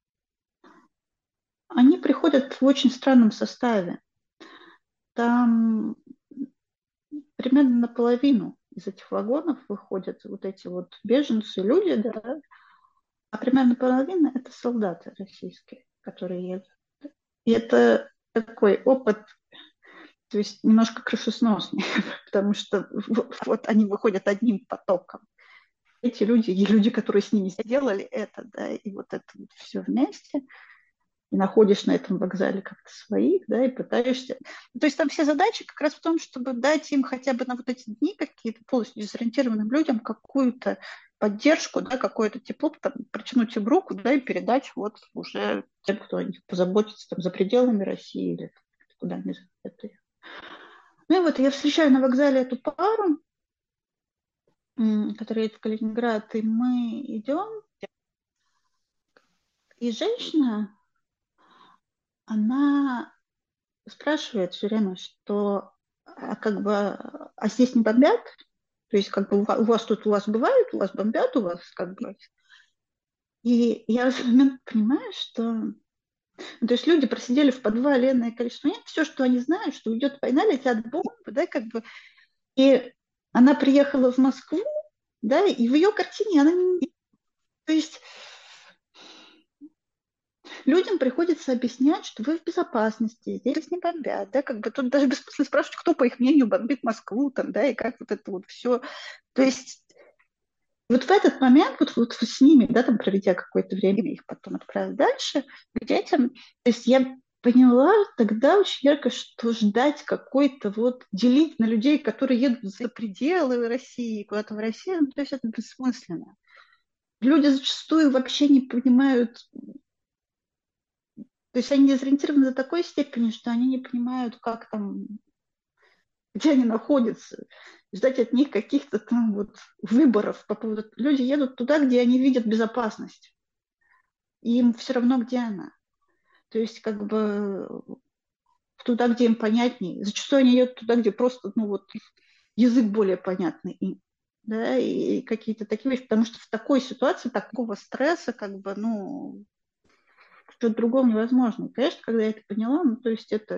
они приходят в очень странном составе. Там примерно наполовину из этих вагонов выходят вот эти вот беженцы, люди, да, а примерно половина – это солдаты российские, которые едут. И это такой опыт, то есть немножко крышесносный, потому что вот они выходят одним потоком. Эти люди и люди, которые с ними сделали это, да, и вот это вот все вместе, и находишь на этом вокзале как-то своих, да, и пытаешься. То есть там все задачи как раз в том, чтобы дать им хотя бы на вот эти дни какие-то полностью дезориентированным людям какую-то поддержку, да, какое-то тепло, там, протянуть им руку, да, и передать вот уже тем, кто о них позаботится там за пределами России или куда они захотят. Ну и вот я встречаю на вокзале эту пару, которая едет в Калининград, и мы идем, и женщина, она спрашивает все время, что как бы, а здесь не бомбят? То есть как бы у вас тут, у вас бывает, у вас бомбят, у вас как бы... И я в этот момент понимаю, что... Ну, то есть люди просидели в подвале энное количество лет, все, что они знают, что идет война, летят бомбы, да, как бы... И она приехала в Москву, да, и в ее картине она не... То есть людям приходится объяснять, что вы в безопасности, здесь не бомбят, да, как бы тут даже бессмысленно спрашивать, кто, по их мнению, бомбит Москву, там, да, и как вот это вот все. То есть вот в этот момент, вот с ними, да, там, проведя какое-то время, их потом отправить дальше, к детям, то есть я поняла тогда очень ярко, что ждать какой-то вот, делить на людей, которые едут за пределы России, куда-то в Россию, ну, то есть это бессмысленно. Люди зачастую вообще не понимают. То есть они дезориентированы до такой степени, что они не понимают, как там, где они находятся. Ждать от них каких-то там вот выборов по поводу... Люди едут туда, где они видят безопасность. И им все равно, где она. То есть как бы туда, где им понятнее. Зачастую они едут туда, где просто, ну вот, язык более понятный им. Да, и какие-то такие вещи. Потому что в такой ситуации, такого стресса, как бы, ну, что-то другого невозможно. И, конечно, когда я это поняла, ну, то есть это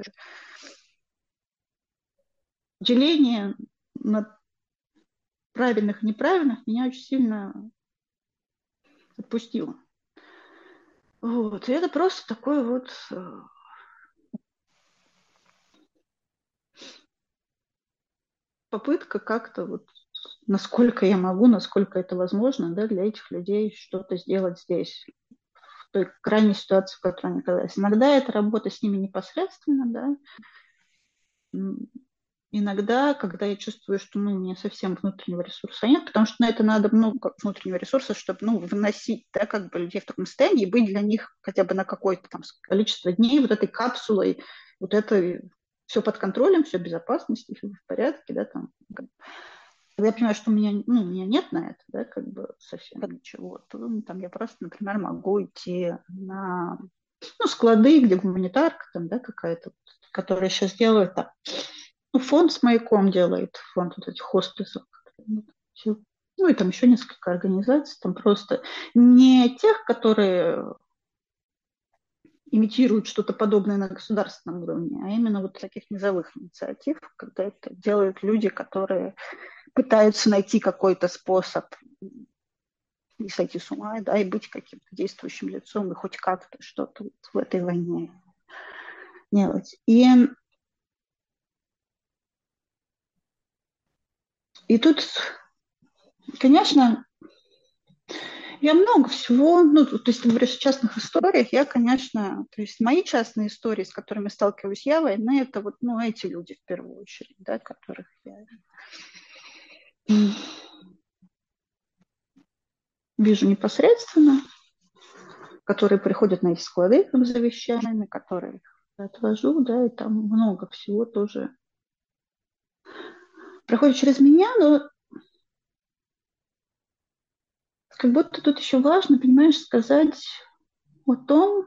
деление на правильных и неправильных меня очень сильно отпустило. Вот. И это просто такой вот попытка как-то вот, насколько я могу, насколько это возможно, да, для этих людей что-то сделать здесь, в той крайней ситуации, в которой они оказались. Иногда это работа с ними непосредственно, да, иногда, когда я чувствую, что ну, у меня совсем внутреннего ресурса нет, потому что на это надо много внутреннего ресурса, чтобы ну, выносить да, как бы людей в таком состоянии и быть для них хотя бы на какое-то там количество дней вот этой капсулой, вот это все под контролем, все в безопасности, все в порядке, да, там. Когда я понимаю, что у меня нет на это, да, как бы совсем ничего, то ну, там я просто, например, могу идти на ну, склады, где гуманитарка там, да, какая-то, которая сейчас делает там ну, фонд с маяком делает, фонд вот этих хосписов. Ну и там еще несколько организаций, там просто не тех, которые имитируют что-то подобное на государственном уровне, а именно вот таких низовых инициатив, когда это делают люди, которые пытаются найти какой-то способ не сойти с ума, да, и быть каким-то действующим лицом, и хоть как-то что-то вот в этой войне делать. И тут, конечно, я много всего, ну, то есть ты говоришь о частных историях, я, конечно, то есть мои частные истории, с которыми сталкиваюсь я, войны, это вот, ну, эти люди в первую очередь, да, которых я вижу непосредственно, которые приходят на эти склады там, за вещами, которые я отвожу, да, и там много всего тоже проходит через меня, но как будто тут еще важно, понимаешь, сказать, о том,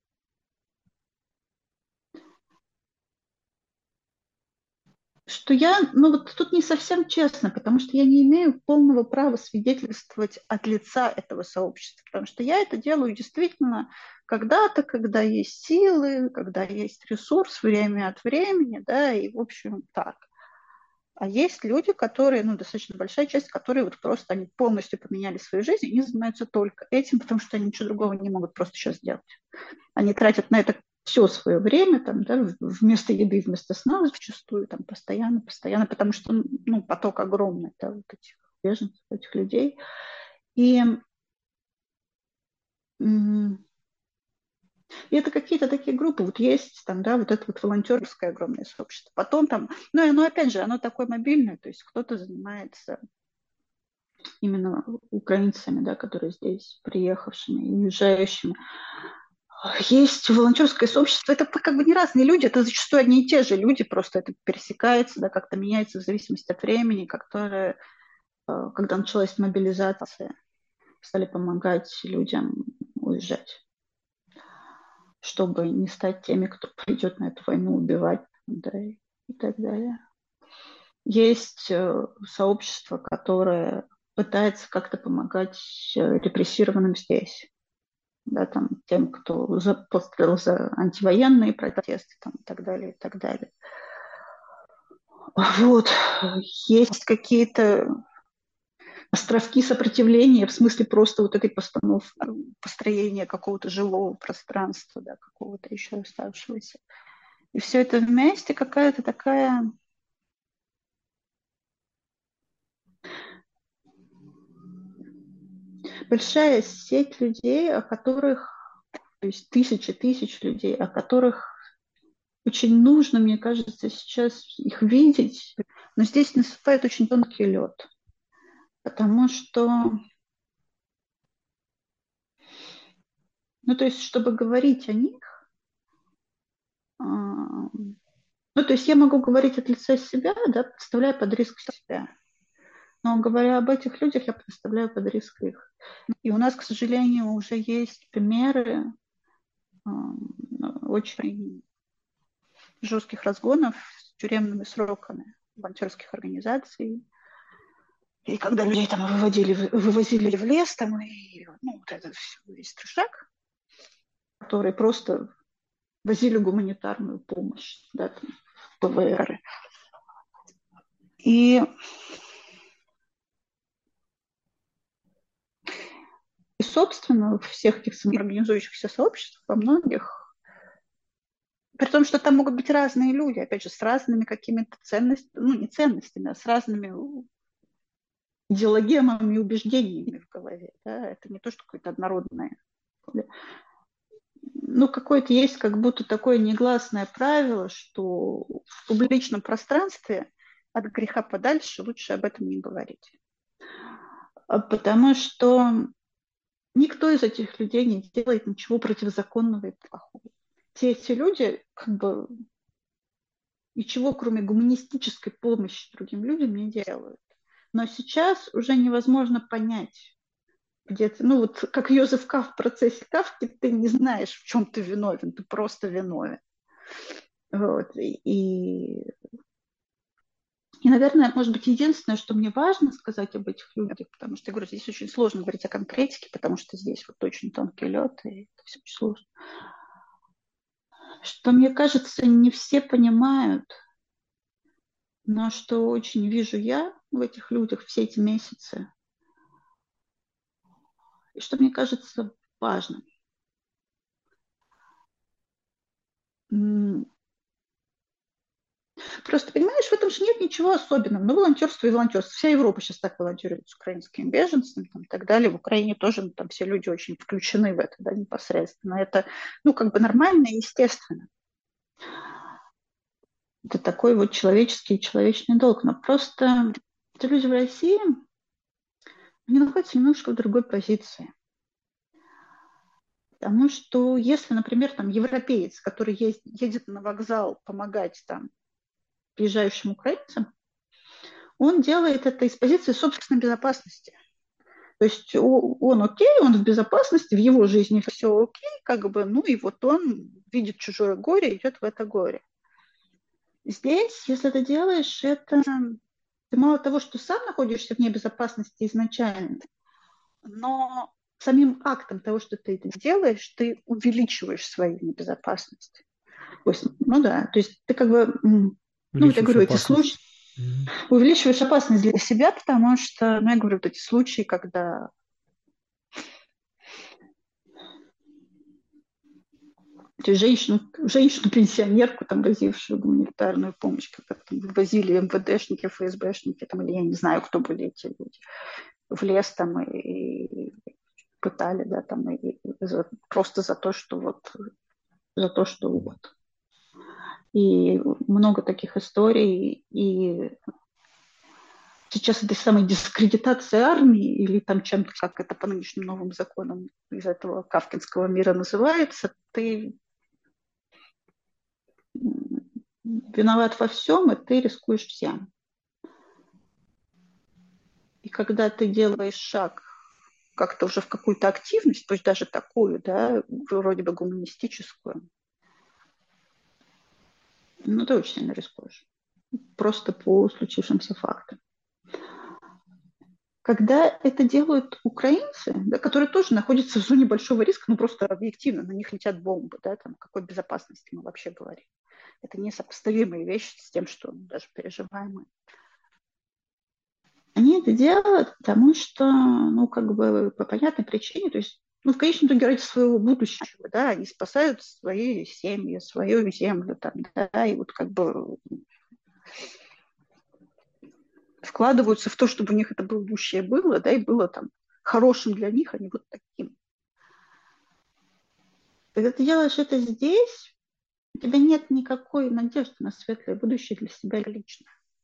что я, ну вот тут не совсем честно, потому что я не имею полного права свидетельствовать от лица этого сообщества, потому что я это делаю действительно когда-то, когда есть силы, когда есть ресурс, время от времени, да, и в общем так. А есть люди, которые, ну, достаточно большая часть, которые вот просто, они полностью поменяли свою жизнь, и они занимаются только этим, потому что они ничего другого не могут просто сейчас делать. Они тратят на это все свое время, там, да, вместо еды, вместо сна зачастую, там, постоянно, постоянно, потому что, ну, поток огромный, да, вот этих беженцев, этих людей. И, и это какие-то такие группы, вот есть там, да, вот это вот волонтерское огромное сообщество. Потом там, ну, и оно, опять же, оно такое мобильное, то есть кто-то занимается именно украинцами, да, которые здесь приехавшими и уезжающими. Есть волонтерское сообщество, это как бы не разные люди, это зачастую одни и те же люди, просто это пересекается, да, как-то меняется в зависимости от времени, которые, когда началась мобилизация, стали помогать людям уезжать, чтобы не стать теми, кто придет на эту войну убивать, да, и так далее. Есть сообщество, которое пытается как-то помогать репрессированным здесь, да, там, тем, кто построил за антивоенные протесты там, и так далее, и так далее. Вот. Есть какие-то островки сопротивления, в смысле просто вот этой постановки, построения какого-то жилого пространства, да, какого-то еще оставшегося. И все это вместе какая-то такая большая сеть людей, о которых, то есть тысячи тысяч людей, о которых очень нужно, мне кажется, сейчас их видеть, но здесь наступает очень тонкий лед, потому что, ну, то есть, чтобы говорить о них, ну, то есть я могу говорить от лица себя, да, подставляя под риск себя. Но говоря об этих людях, я подставляю под риск их. И у нас, к сожалению, уже есть примеры очень жестких разгонов с тюремными сроками волонтерских организаций. И когда людей там вывозили в лес, там, и ну, вот этот весь трешак, которые просто возили гуманитарную помощь, да, там, ПВР. И, и, собственно, в всех этих самоорганизующихся сообществах, во многих, при том, что там могут быть разные люди, опять же, с разными какими-то ценностями, ну, не ценностями, а с разными идеологемами и убеждениями в голове. Да? Это не то, что какое-то однородное. Ну, какое-то есть как будто такое негласное правило, что в публичном пространстве от греха подальше лучше об этом не говорить. Потому что никто из этих людей не делает ничего противозаконного и плохого. Все эти люди как бы ничего, кроме гуманистической помощи другим людям, не делают. Но сейчас уже невозможно понять, где-то, ну вот как Йозеф Каф в процессе Кафки, ты не знаешь, в чем ты виновен, ты просто виновен. Вот. И, наверное, может быть, единственное, что мне важно сказать об этих людях, потому что, я говорю, здесь очень сложно говорить о конкретике, потому что здесь вот очень тонкий лед, и это все очень сложно. Что, мне кажется, не все понимают, но что очень вижу я в этих людях все эти месяцы, и что мне кажется важным. Просто, понимаешь, в этом же нет ничего особенного. Ну, волонтерство и волонтерство. Вся Европа сейчас так волонтерит с украинскими беженцами там, и так далее. В Украине тоже ну, там все люди очень включены в это, да, непосредственно. Это, ну, как бы нормально и естественно. Это такой вот человеческий и человечный долг. Но просто эти люди в России, они находятся немножко в другой позиции. Потому что если, например, там европеец, который едет на вокзал помогать там приезжающим украинцам, он делает это из позиции собственной безопасности. То есть он окей, он в безопасности, в его жизни все окей, как бы, ну и вот он видит чужое горе, идет в это горе. Здесь, если ты делаешь это, ты мало того, что сам находишься вне безопасности изначально, но самим актом того, что ты это делаешь, ты увеличиваешь свою небезопасность. То есть, ну да, то есть ты как бы, ну вот я Увеличиваешь говорю, эти случаи, опасность. Мгм. увеличиваешь опасность для себя, потому что, ну я говорю, вот эти случаи, когда женщину-пенсионерку, там, возившую гуманитарную помощь, когда там возили МВДшники, ФСБшники, там, или я не знаю, кто были эти люди, в лес там и пытали, да, там, просто за то, что вот, за то, что вот. И много таких историй, и сейчас этой самой дискредитации армии, или там чем-то, как это по нынешним новым законам из этого кавкинского мира называется, ты виноват во всем, и ты рискуешь всем. И когда ты делаешь шаг как-то уже в какую-то активность, пусть даже такую, да, вроде бы гуманистическую, ну, ты очень сильно рискуешь. Просто по случившимся фактам. Когда это делают украинцы, да, которые тоже находятся в зоне большого риска, ну просто объективно, на них летят бомбы, да, там, о какой безопасности мы вообще говорим. Это несопоставимые вещи с тем, что даже переживаем мы. Они это делают, потому что, ну, как бы по понятной причине, то есть, ну, в конечном итоге ради своего будущего, да, они спасают свои семьи, свою землю, там, да, и вот как бы вкладываются в то, чтобы у них это будущее было, да, и было там хорошим для них, а не вот таким. Когда ты делаешь это здесь, у тебя нет никакой надежды на светлое будущее для себя лично.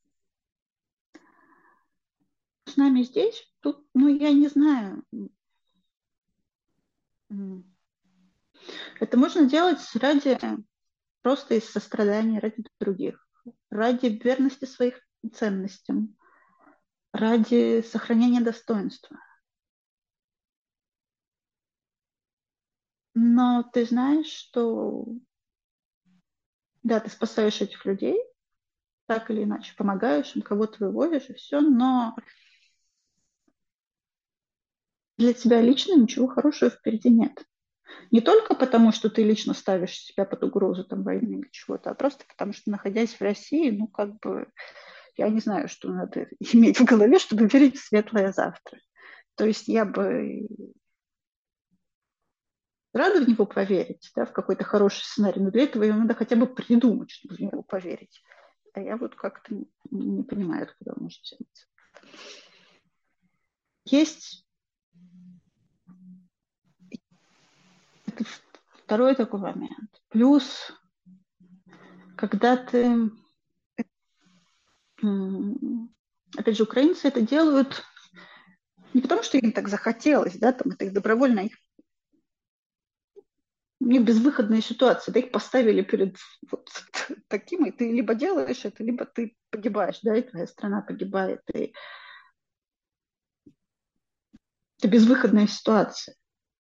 С нами здесь, тут, ну, я не знаю, это можно делать ради просто из сострадания, ради других, ради верности своих ценностям, ради сохранения достоинства. Но ты знаешь, что да, ты спасаешь этих людей, так или иначе, помогаешь им, кого-то выводишь, и все, но для тебя лично ничего хорошего впереди нет. Не только потому, что ты лично ставишь себя под угрозу там, войны или чего-то, а просто потому, что, находясь в России, ну, как бы, я не знаю, что надо иметь в голове, чтобы верить в светлое завтра. То есть я бы рада в него поверить, да, в какой-то хороший сценарий, но для этого его надо хотя бы придумать, чтобы в него поверить. А я вот как-то не понимаю, откуда он может взяться. Есть это второй такой момент. Плюс, когда ты... Опять же, украинцы это делают не потому, что им так захотелось, да, там это их добровольно, у них безвыходная ситуация, да, их поставили перед вот таким, и ты либо делаешь это, либо ты погибаешь, да, и твоя страна погибает, и это безвыходная ситуация.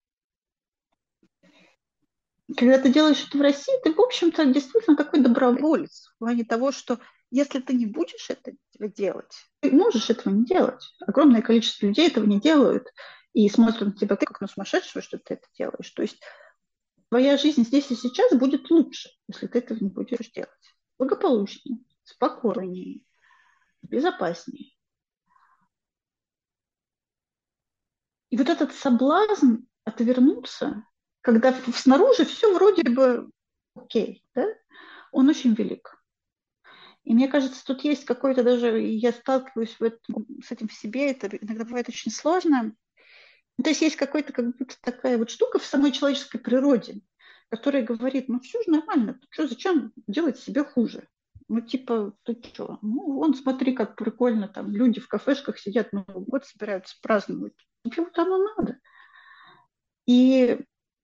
Когда ты делаешь это в России, ты, в общем-то, действительно такой доброволец в плане того, что если ты не будешь это делать, ты можешь этого не делать. Огромное количество людей этого не делают и смотрят на тебя как на сумасшедшего, что ты это делаешь. То есть твоя жизнь здесь и сейчас будет лучше, если ты этого не будешь делать. Благополучнее, спокойнее, безопаснее. И вот этот соблазн отвернуться, когда снаружи все вроде бы окей, да, он очень велик. И мне кажется, тут есть какой-то даже, я сталкиваюсь с этим в себе, это иногда бывает очень сложно. То есть есть какой-то как будто такая вот штука в самой человеческой природе, которая говорит, ну все же нормально, ты что, зачем делать себе хуже? Ну типа, ты что? Ну вон смотри, как прикольно, там люди в кафешках сидят, Новый год собираются праздновать. Ну чего-то оно надо. И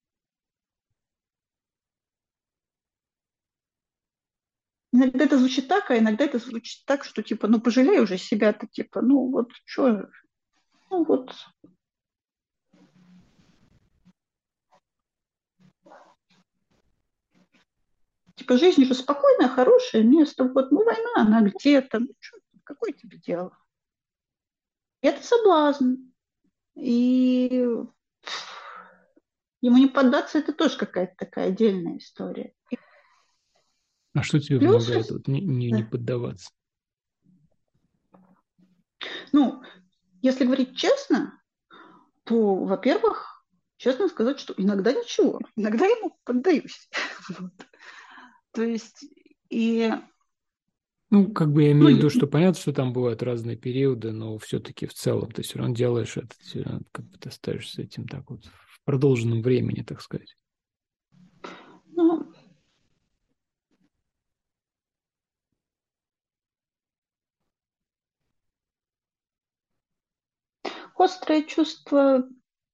иногда это звучит так, а иногда это звучит так, что типа, ну пожалей уже себя-то, типа, ну вот что, ну вот типа, жизнь же спокойное, хорошее место, вот, ну, война, она где-то, ну, что, какое тебе дело? И это соблазн. И ему не поддаться, это тоже какая-то такая отдельная история. А что тебе Плюс, помогает вот не да, поддаваться? ну, если говорить честно, то, во-первых, честно сказать, что иногда ничего, иногда я ему поддаюсь. Вот. То есть, и, Ну, как бы я ну, имею в виду, что понятно, что там бывают разные периоды, но все-таки в целом ты все равно делаешь это, как бы ты остаешься этим так вот в продолженном времени, так сказать. ну, острое чувство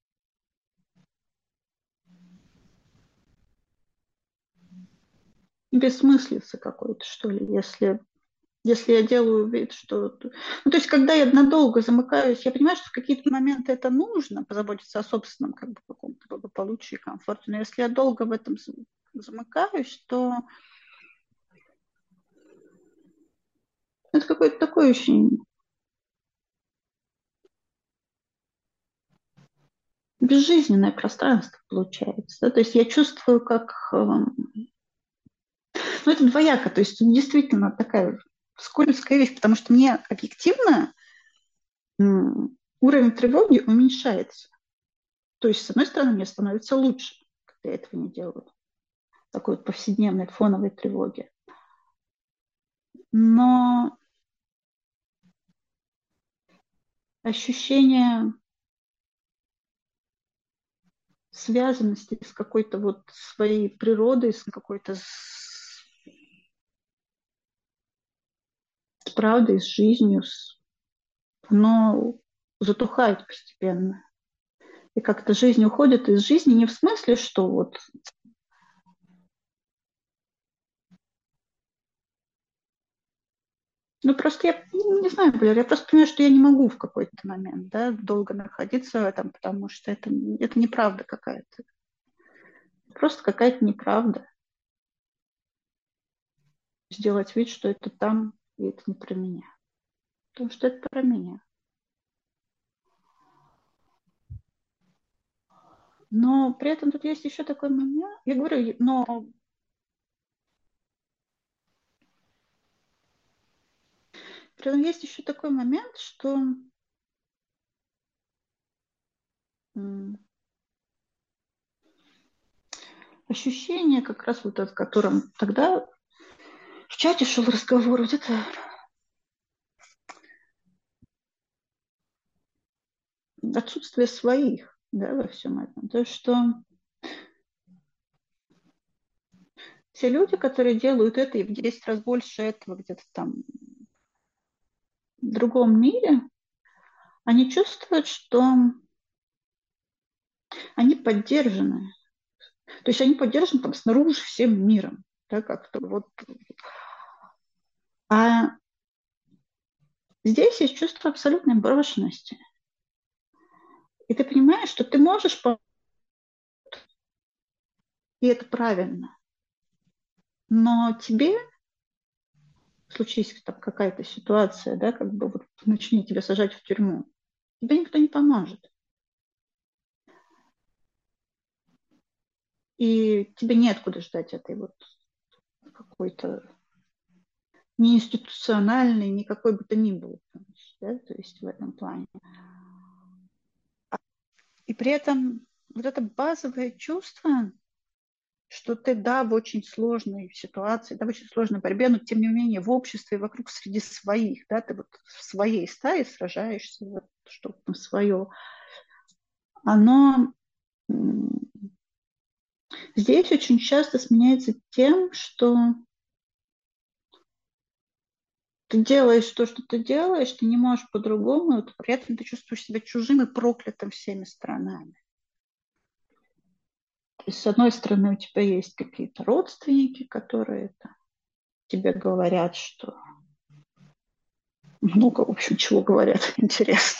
бессмыслицы какой-то, что ли, если я делаю вид, что... Ну, то есть, когда я надолго замыкаюсь, я понимаю, что в какие-то моменты это нужно, позаботиться о собственном как бы, каком-то благополучии, комфорте, но если я долго в этом замыкаюсь, то это какое-то такое очень безжизненное пространство получается. Да? То есть я чувствую, как... Ну, это двояко, то есть действительно такая скользкая вещь, потому что мне объективно уровень тревоги уменьшается. То есть, с одной стороны, мне становится лучше, когда я этого не делаю. Такой вот повседневной фоновой тревоги. Но ощущение связанности с какой-то вот своей природой, с какой-то с правдой, с жизнью, оно затухает постепенно. И как-то жизнь уходит из жизни не в смысле, что вот... Ну, просто я не знаю, Валерий, я просто понимаю, что я не могу в какой-то момент, да, долго находиться в этом, потому что это неправда какая-то. Просто какая-то неправда. Сделать вид, что это там, и это не про меня. Потому что это про меня. Но при этом тут есть еще такой момент. Я говорю, но при этом есть еще такой момент, что ощущение, как раз вот о котором тогда в чате шел разговор, вот это отсутствие своих, да, во всем этом. То, что все люди, которые делают это и в 10 раз больше этого где-то там в другом мире, они чувствуют, что они поддержаны. То есть они поддержаны там снаружи всем миром. Да, как-то вот. А здесь есть чувство абсолютной брошенности. И ты понимаешь, что ты можешь помочь, и это правильно. Но тебе, случись там какая-то ситуация, да, как бы вот начни тебя сажать в тюрьму, тебе никто не поможет. И тебе неоткуда ждать этой вот какой-то ни институциональной, никакой бы то ни было помощи, да, то есть в этом плане. И при этом вот это базовое чувство, что ты, да, в очень сложной ситуации, да, в очень сложной борьбе, но тем не менее в обществе, вокруг, среди своих, да, ты вот в своей стае сражаешься, вот, что-то свое, оно здесь очень часто сменяется тем, что ты делаешь то, что ты делаешь, ты не можешь по-другому, но при этом ты чувствуешь себя чужим и проклятым всеми сторонами. То есть, с одной стороны, у тебя есть какие-то родственники, которые тебе говорят, что много, в общем, чего говорят интересно.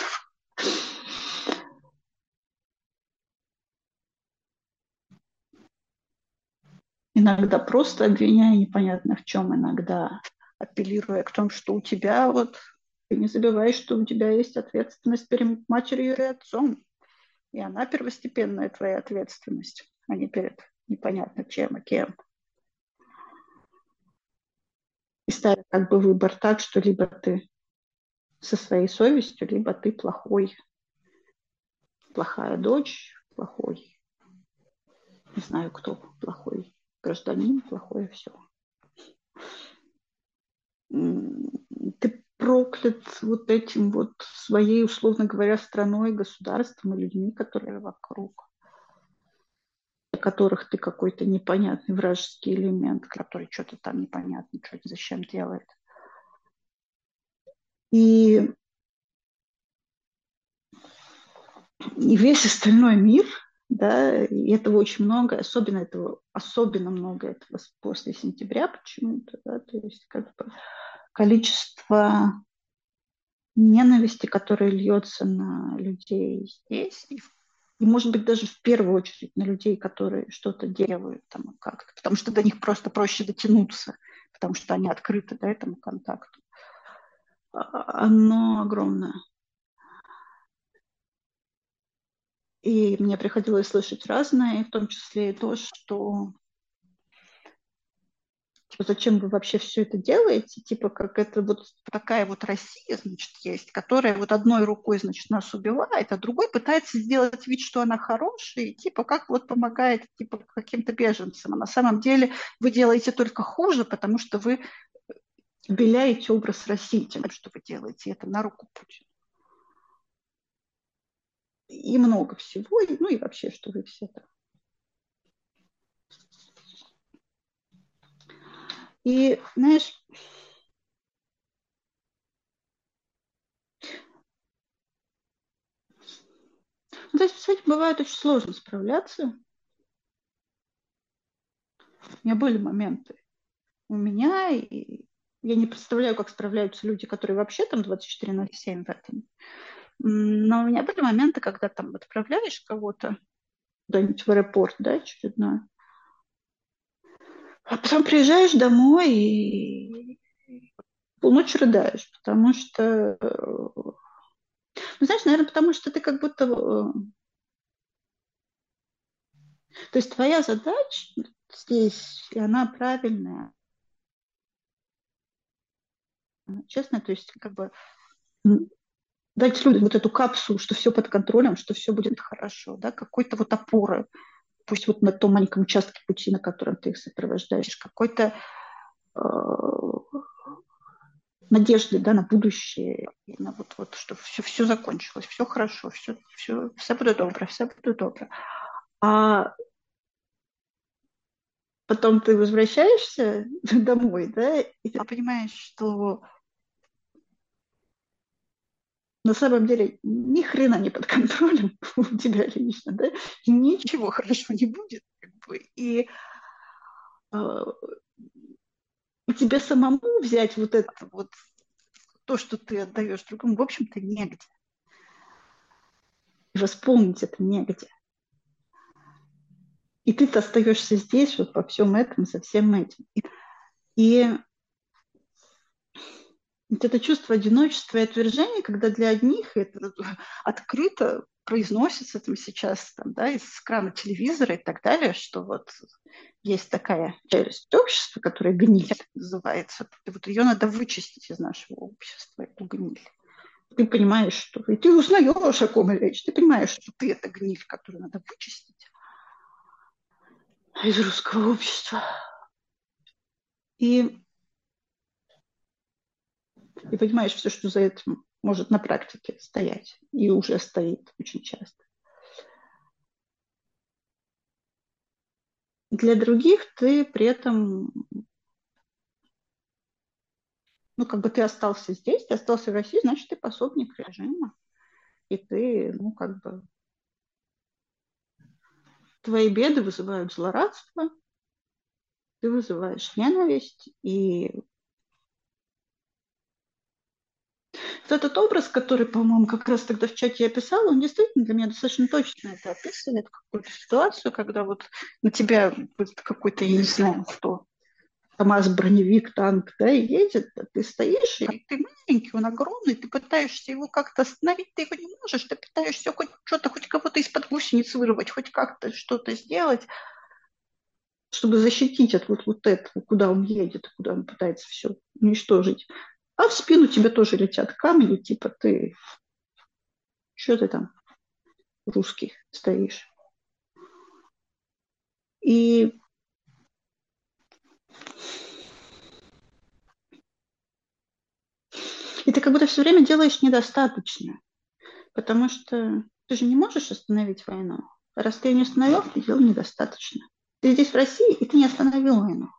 иногда просто обвиняя непонятно в чем, иногда апеллируя к тому, что у тебя вот, ты не забывай, что у тебя есть ответственность перед матерью и отцом, и она первостепенная твоя ответственность, а не перед непонятно чем и кем. И ставят как бы выбор так, что либо ты со своей совестью, либо ты плохой, плохая дочь, плохой, не знаю кто, плохой гражданин, плохое все. Ты проклят вот этим вот своей, условно говоря, страной, государством и людьми, которые вокруг, для которых ты какой-то непонятный вражеский элемент, который что-то там непонятно, что-то зачем делает. И, и весь остальной мир, да, и этого очень много, особенно много этого после сентября почему-то, да, то есть как бы количество ненависти, которая льется на людей здесь, и, может быть, даже в первую очередь на людей, которые что-то делают там как-то, потому что до них просто проще дотянуться, потому что они открыты, да, этому контакту. Оно огромное. И мне приходилось слышать разное, в том числе и то, что типа, зачем вы вообще все это делаете? Типа, как это вот такая вот Россия, значит, есть, которая вот одной рукой, значит, нас убивает, а другой пытается сделать вид, что она хорошая, и типа, как вот помогает, типа, каким-то беженцам. А на самом деле вы делаете только хуже, потому что вы беляете образ России тем, что вы делаете. Это на руку Путину. И много всего, ну и вообще, что вы все это. И, знаешь, ну, то есть с этим бывает очень сложно справляться. У меня были моменты. У меня, и я не представляю, как справляются люди, которые вообще там 24/7 в этом. Но у меня были моменты, когда там отправляешь кого-то куда-нибудь в аэропорт, да, очередной, а потом приезжаешь домой и полночи рыдаешь, потому что, ну, знаешь, наверное, потому что ты как будто, то есть твоя задача здесь, и она правильная, честно, то есть как бы дать людям вот эту капсулу, что все под контролем, что все будет хорошо, да, какой-то вот опоры, пусть вот на том маленьком участке пути, на котором ты их сопровождаешь, какой-то э, надежды, да, на будущее, на вот что все закончилось, все хорошо, все будет добро, все будет добро. А потом ты возвращаешься домой, да, и ты понимаешь, что на самом деле ни хрена не под контролем у тебя лично, да, и ничего хорошо не будет, как бы, и тебе самому взять вот это вот, то, что ты отдаешь другому, в общем-то, негде. И восполнить это негде. И ты-то остаешься здесь вот во всем этом, со всем этим. И вот это чувство одиночества и отвержения, когда для одних это открыто произносится там сейчас там, да, из экрана телевизора и так далее, что вот есть такая часть общества, которая гниль называется. И вот ее надо вычистить из нашего общества, эту гниль. Ты понимаешь, что... И ты узнаешь, о ком речь. Ты понимаешь, что ты это гниль, которую надо вычистить из русского общества. И понимаешь все, что за этим может на практике стоять. И уже стоит очень часто. Для других ты при этом, ну, как бы ты остался здесь, ты остался в России, значит, ты пособник режима. И ты, ну, как бы, твои беды вызывают злорадство, ты вызываешь ненависть. И этот образ, который, по-моему, как раз тогда в чате я писала, он действительно для меня достаточно точно это описывает, какую-то ситуацию, когда вот на тебя вот какой-то, я не знаю, кто, КамАЗ, броневик, танк, да, и едет, а ты стоишь, и ты маленький, он огромный, ты пытаешься его как-то остановить, ты его не можешь, ты пытаешься хоть что-то, хоть кого-то из-под гусениц вырвать, хоть как-то что-то сделать, чтобы защитить от вот этого, куда он едет, куда он пытается все уничтожить. А в спину тебе тоже летят камни, типа ты, что ты там, русский, стоишь. И, и ты как будто все время делаешь недостаточно, потому что ты же не можешь остановить войну. Раз ты ее не остановил, ты делал недостаточно. Ты здесь в России, и ты не остановил войну.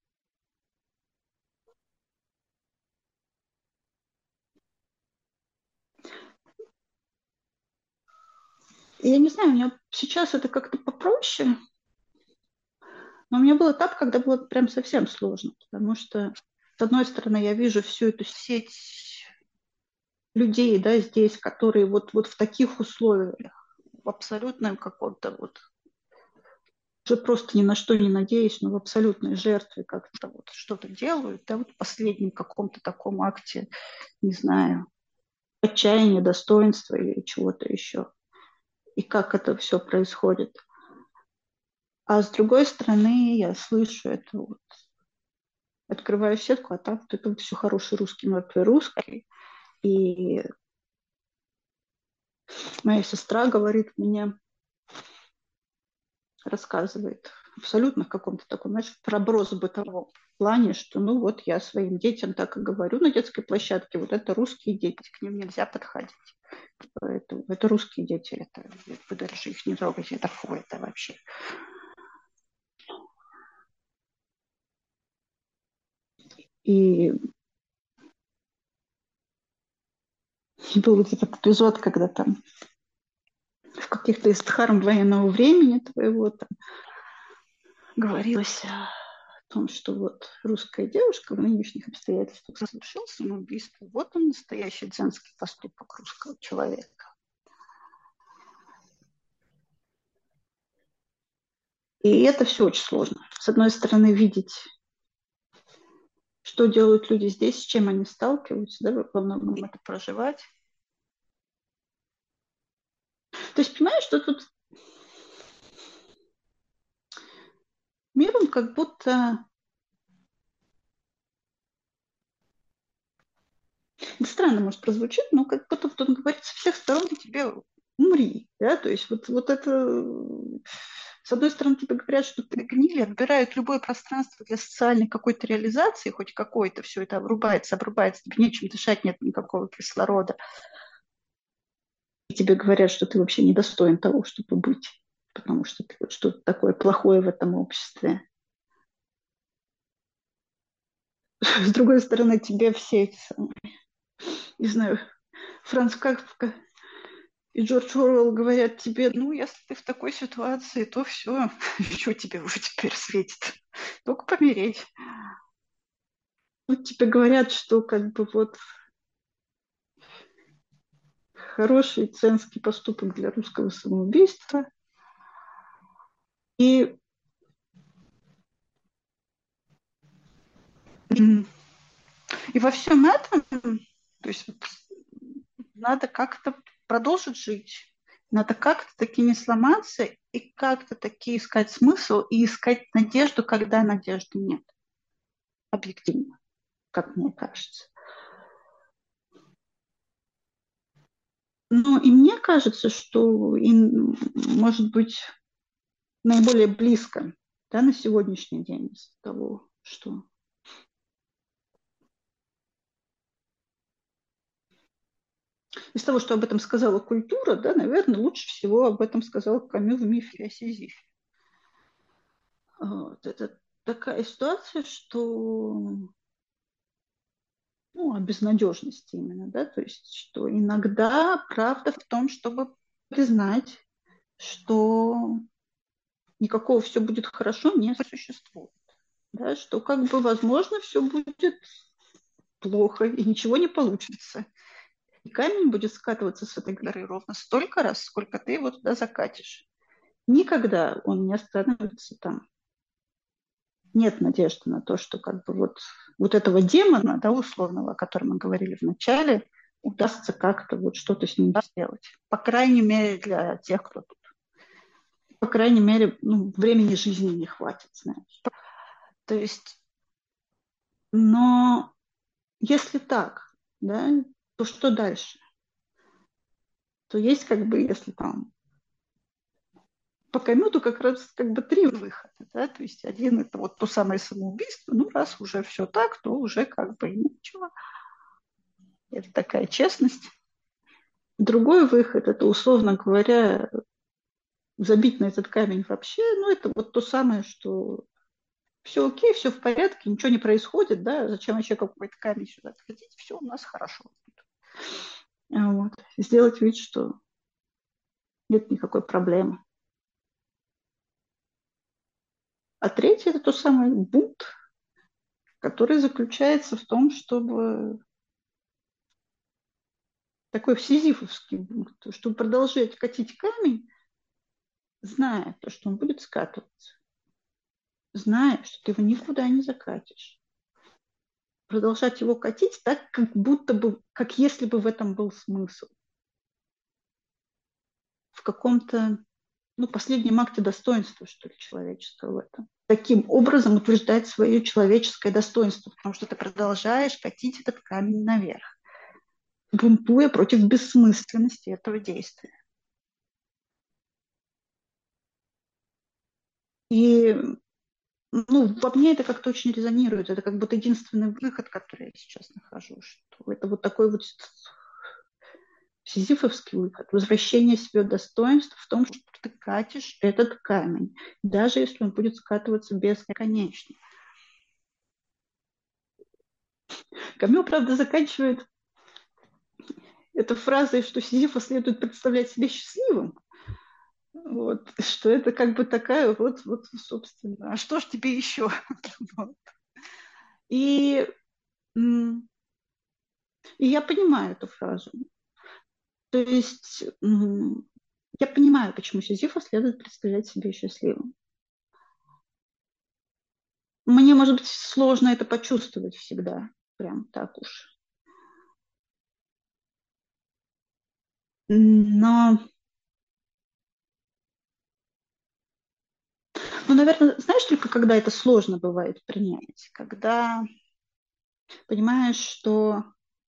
И я не знаю, у меня сейчас это как-то попроще, но у меня был этап, когда было прям совсем сложно, потому что, с одной стороны, я вижу всю эту сеть людей, да, здесь, которые вот в таких условиях, в абсолютном каком-то вот, уже просто ни на что не надеясь, но в абсолютной жертве как-то вот что-то делают, да, вот в последнем каком-то таком акте, не знаю, отчаяния, достоинства или чего-то еще. И как это все происходит. А с другой стороны, я слышу это вот, открываю сетку, а там вот это вот все хороший русский, мертвый русский. И моя сестра говорит мне, рассказывает абсолютно в каком-то таком, знаешь, проброс бытовом плане, что ну вот я своим детям так и говорю на детской площадке, вот это русские дети, к ним нельзя подходить. Это русские дети, это вы даже их не трогайте, это фу, это вообще. И, и был вот этот эпизод, когда там в каких-то из дхарм военного времени твоего там говорилось о том, что вот русская девушка в нынешних обстоятельствах совершила самоубийство. Вот он настоящий дзенский поступок русского человека. И это все очень сложно. С одной стороны, видеть, что делают люди здесь, с чем они сталкиваются, да, во многом это проживать. То есть, понимаешь, что тут мир, он как будто... Странно, может, прозвучит, но как будто вот он говорит со всех сторон тебе умри. Да? То есть вот это... С одной стороны, тебе говорят, что ты гнили, отбирают любое пространство для социальной какой-то реализации, хоть какой-то, все это обрубается, тебе нечем дышать, нет никакого кислорода. И тебе говорят, что ты вообще недостоин того, чтобы быть, потому что ты вот что-то такое плохое в этом обществе. С другой стороны, тебе все эти самые, не знаю, Франц Кафка и Джордж Оруэлл говорят тебе, ну, если ты в такой ситуации, то все, что тебе уже теперь светит? Только помереть. Вот тебе говорят, что как бы вот хороший ценский поступок для русского самоубийства. И, и во всем этом, то есть надо как-то продолжить жить, надо как-то таки не сломаться и как-то таки искать смысл и искать надежду, когда надежды нет. Объективно, как мне кажется. Ну, и мне кажется, что им, может быть, наиболее близко, да, на сегодняшний день из того, что из того, что об этом сказала культура, да, наверное, лучше всего об этом сказал Камю в мифе о Сизифе. Вот. Это такая ситуация, что ну, о безнадежности именно, да, то есть, что иногда правда в том, чтобы признать, что никакого все будет хорошо не существует, да, что как бы возможно все будет плохо и ничего не получится. И камень будет скатываться с этой горы ровно столько раз, сколько ты его туда закатишь. Никогда он не остановится там. Нет надежды на то, что как бы вот этого демона, да, условного, о котором мы говорили в начале, удастся как-то вот что-то с ним сделать. По крайней мере, для тех, кто тут. По крайней мере, ну, времени жизни не хватит, знаешь. То есть, но если так, да, то что дальше? То есть как бы, если там по Камюту как раз как бы три выхода, да, то есть один это вот то самое самоубийство, ну раз уже все так, то уже как бы ничего, это такая честность. Другой выход это, условно говоря, забить на этот камень вообще, ну это вот то самое, что все окей, все в порядке, ничего не происходит, да, зачем вообще какой-то камень сюда отходить, все у нас хорошо. Вот. Сделать вид, что нет никакой проблемы. А третий это то самое бунт, который заключается в том, чтобы такой сизифовский бунт, чтобы продолжать катить камень, зная то, что он будет скатываться, зная, что ты его никуда не закатишь. Продолжать его катить так, как будто бы, как если бы в этом был смысл. В каком-то, ну, последнем акте достоинства, что ли, человеческого в этом. Таким образом утверждать свое человеческое достоинство, потому что ты продолжаешь катить этот камень наверх, бунтуя против бессмысленности этого действия. И ну, во мне это как-то очень резонирует. Это как будто единственный выход, который я сейчас нахожу. Что это вот такой вот сизифовский выход. Возвращение себе достоинства в том, что ты катишь этот камень, даже если он будет скатываться бесконечно. Камю, правда, заканчивает это фразой, что Сизифа следует представлять себя счастливым. Вот, что это как бы такая вот, собственно, а что ж тебе еще? И, и я понимаю эту фразу. То есть я понимаю, почему Сизифа следует представлять себя счастливым. Мне, может быть, сложно это почувствовать всегда, прям так уж. Но, ну, наверное, знаешь, только когда это сложно бывает принять, когда понимаешь, что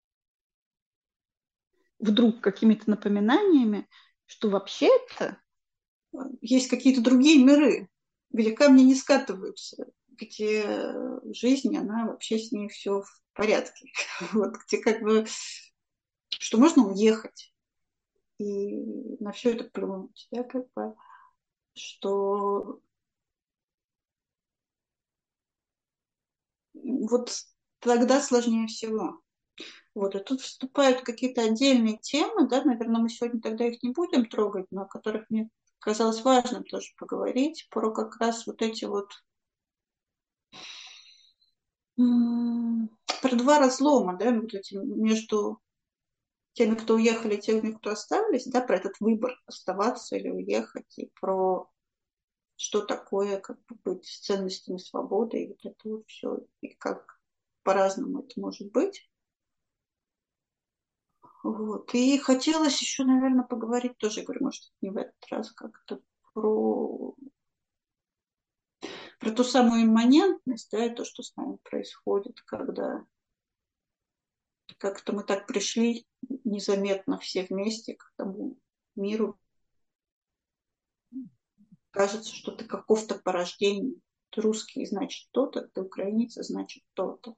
вдруг какими-то напоминаниями, что вообще-то есть какие-то другие миры, где камни не скатываются, где жизнь, она вообще с ней все в порядке. Вот, где как бы, что можно уехать и на все это плюнуть, да, как бы, что вот тогда сложнее всего. Вот, и тут вступают какие-то отдельные темы, да, наверное, мы сегодня тогда их не будем трогать, но о которых мне казалось важным тоже поговорить, про как раз вот эти вот про два разлома, да, вот эти между теми, кто уехали, и теми, кто остались, да, про этот выбор оставаться или уехать, и про что такое как бы быть с ценностями свободы, и вот это вот все, и как по-разному это может быть. Вот. И хотелось еще, наверное, поговорить тоже, говорю, может, не в этот раз как-то про ту самую имманентность, да, и то, что с нами происходит, когда как-то мы так пришли незаметно все вместе к тому миру. Кажется, что ты каков-то по рождению. Ты русский, значит то-то, ты украинец, значит то-то.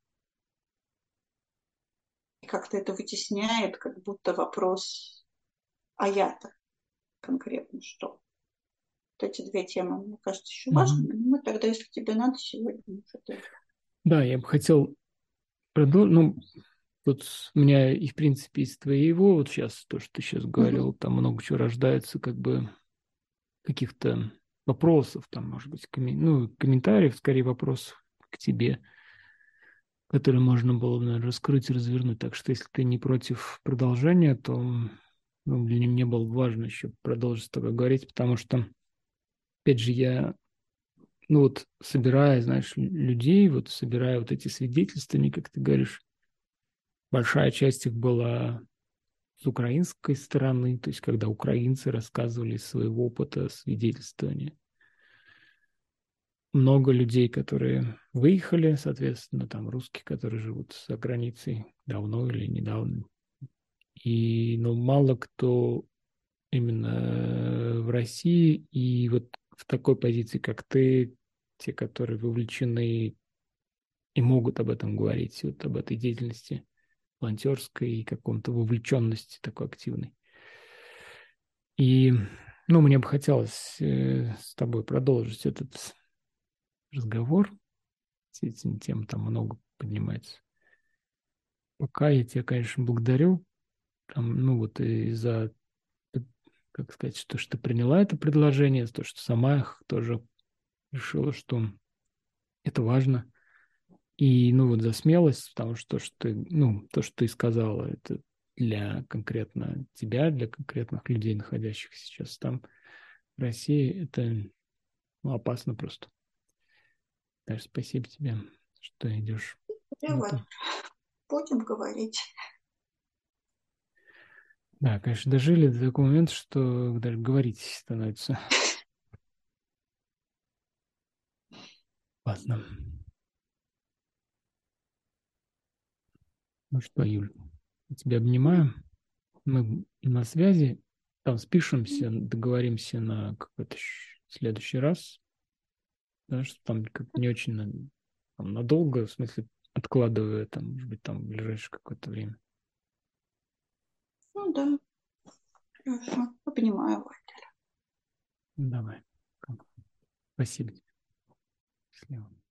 И как-то это вытесняет, как будто вопрос, а я-то конкретно что? Вот эти две темы, мне кажется, еще важными. Мы тогда, если тебе надо сегодня, это... Да, я бы хотел продолжить. Ну, тут у меня и, в принципе, из твоего, вот сейчас, то, что ты сейчас говорил, там много чего рождается, как бы каких-то вопросов, там, может быть, комментариев, скорее вопросов к тебе, который можно было, наверное, раскрыть и развернуть. Так что если ты не против продолжения, то ну, для меня было важно еще продолжить с тобой говорить, потому что, опять же, я, ну вот, собирая, знаешь, людей, вот собирая вот эти свидетельствования, как ты говоришь, большая часть их была с украинской стороны, то есть когда украинцы рассказывали из своего опыта свидетельствования. Много людей, которые выехали, соответственно, там русские, которые живут за границей давно или недавно. И, ну, мало кто именно в России и вот в такой позиции, как ты, те, которые вовлечены и могут об этом говорить, вот об этой деятельности волонтерской и каком-то вовлеченности такой активной. И, ну, мне бы хотелось с тобой продолжить этот разговор. Все эти темы там много поднимается. Пока я тебя, конечно, благодарю. Там, ну, вот и за, как сказать, то, что ты приняла это предложение, то, что сама их тоже решила, что это важно. И, ну, вот за смелость, потому что то, что ты, ну, то, что ты сказала, это для конкретно тебя, для конкретных людей, находящихся сейчас там, в России, это, ну, опасно просто. Даже спасибо тебе, что идешь И в вот это. будем говорить. Да, конечно, дожили до такого момента, что даже говорить становится. Ладно. Ну что, Юль, я тебя обнимаю. Мы на связи. Там спишемся, договоримся на какой-то следующий раз. Да, что там как не очень там, надолго, в смысле, откладывая, там, может быть, там в ближайшее какое-то время. Ну да, хорошо. Понимаю. Давай. Спасибо тебе. Счастливо.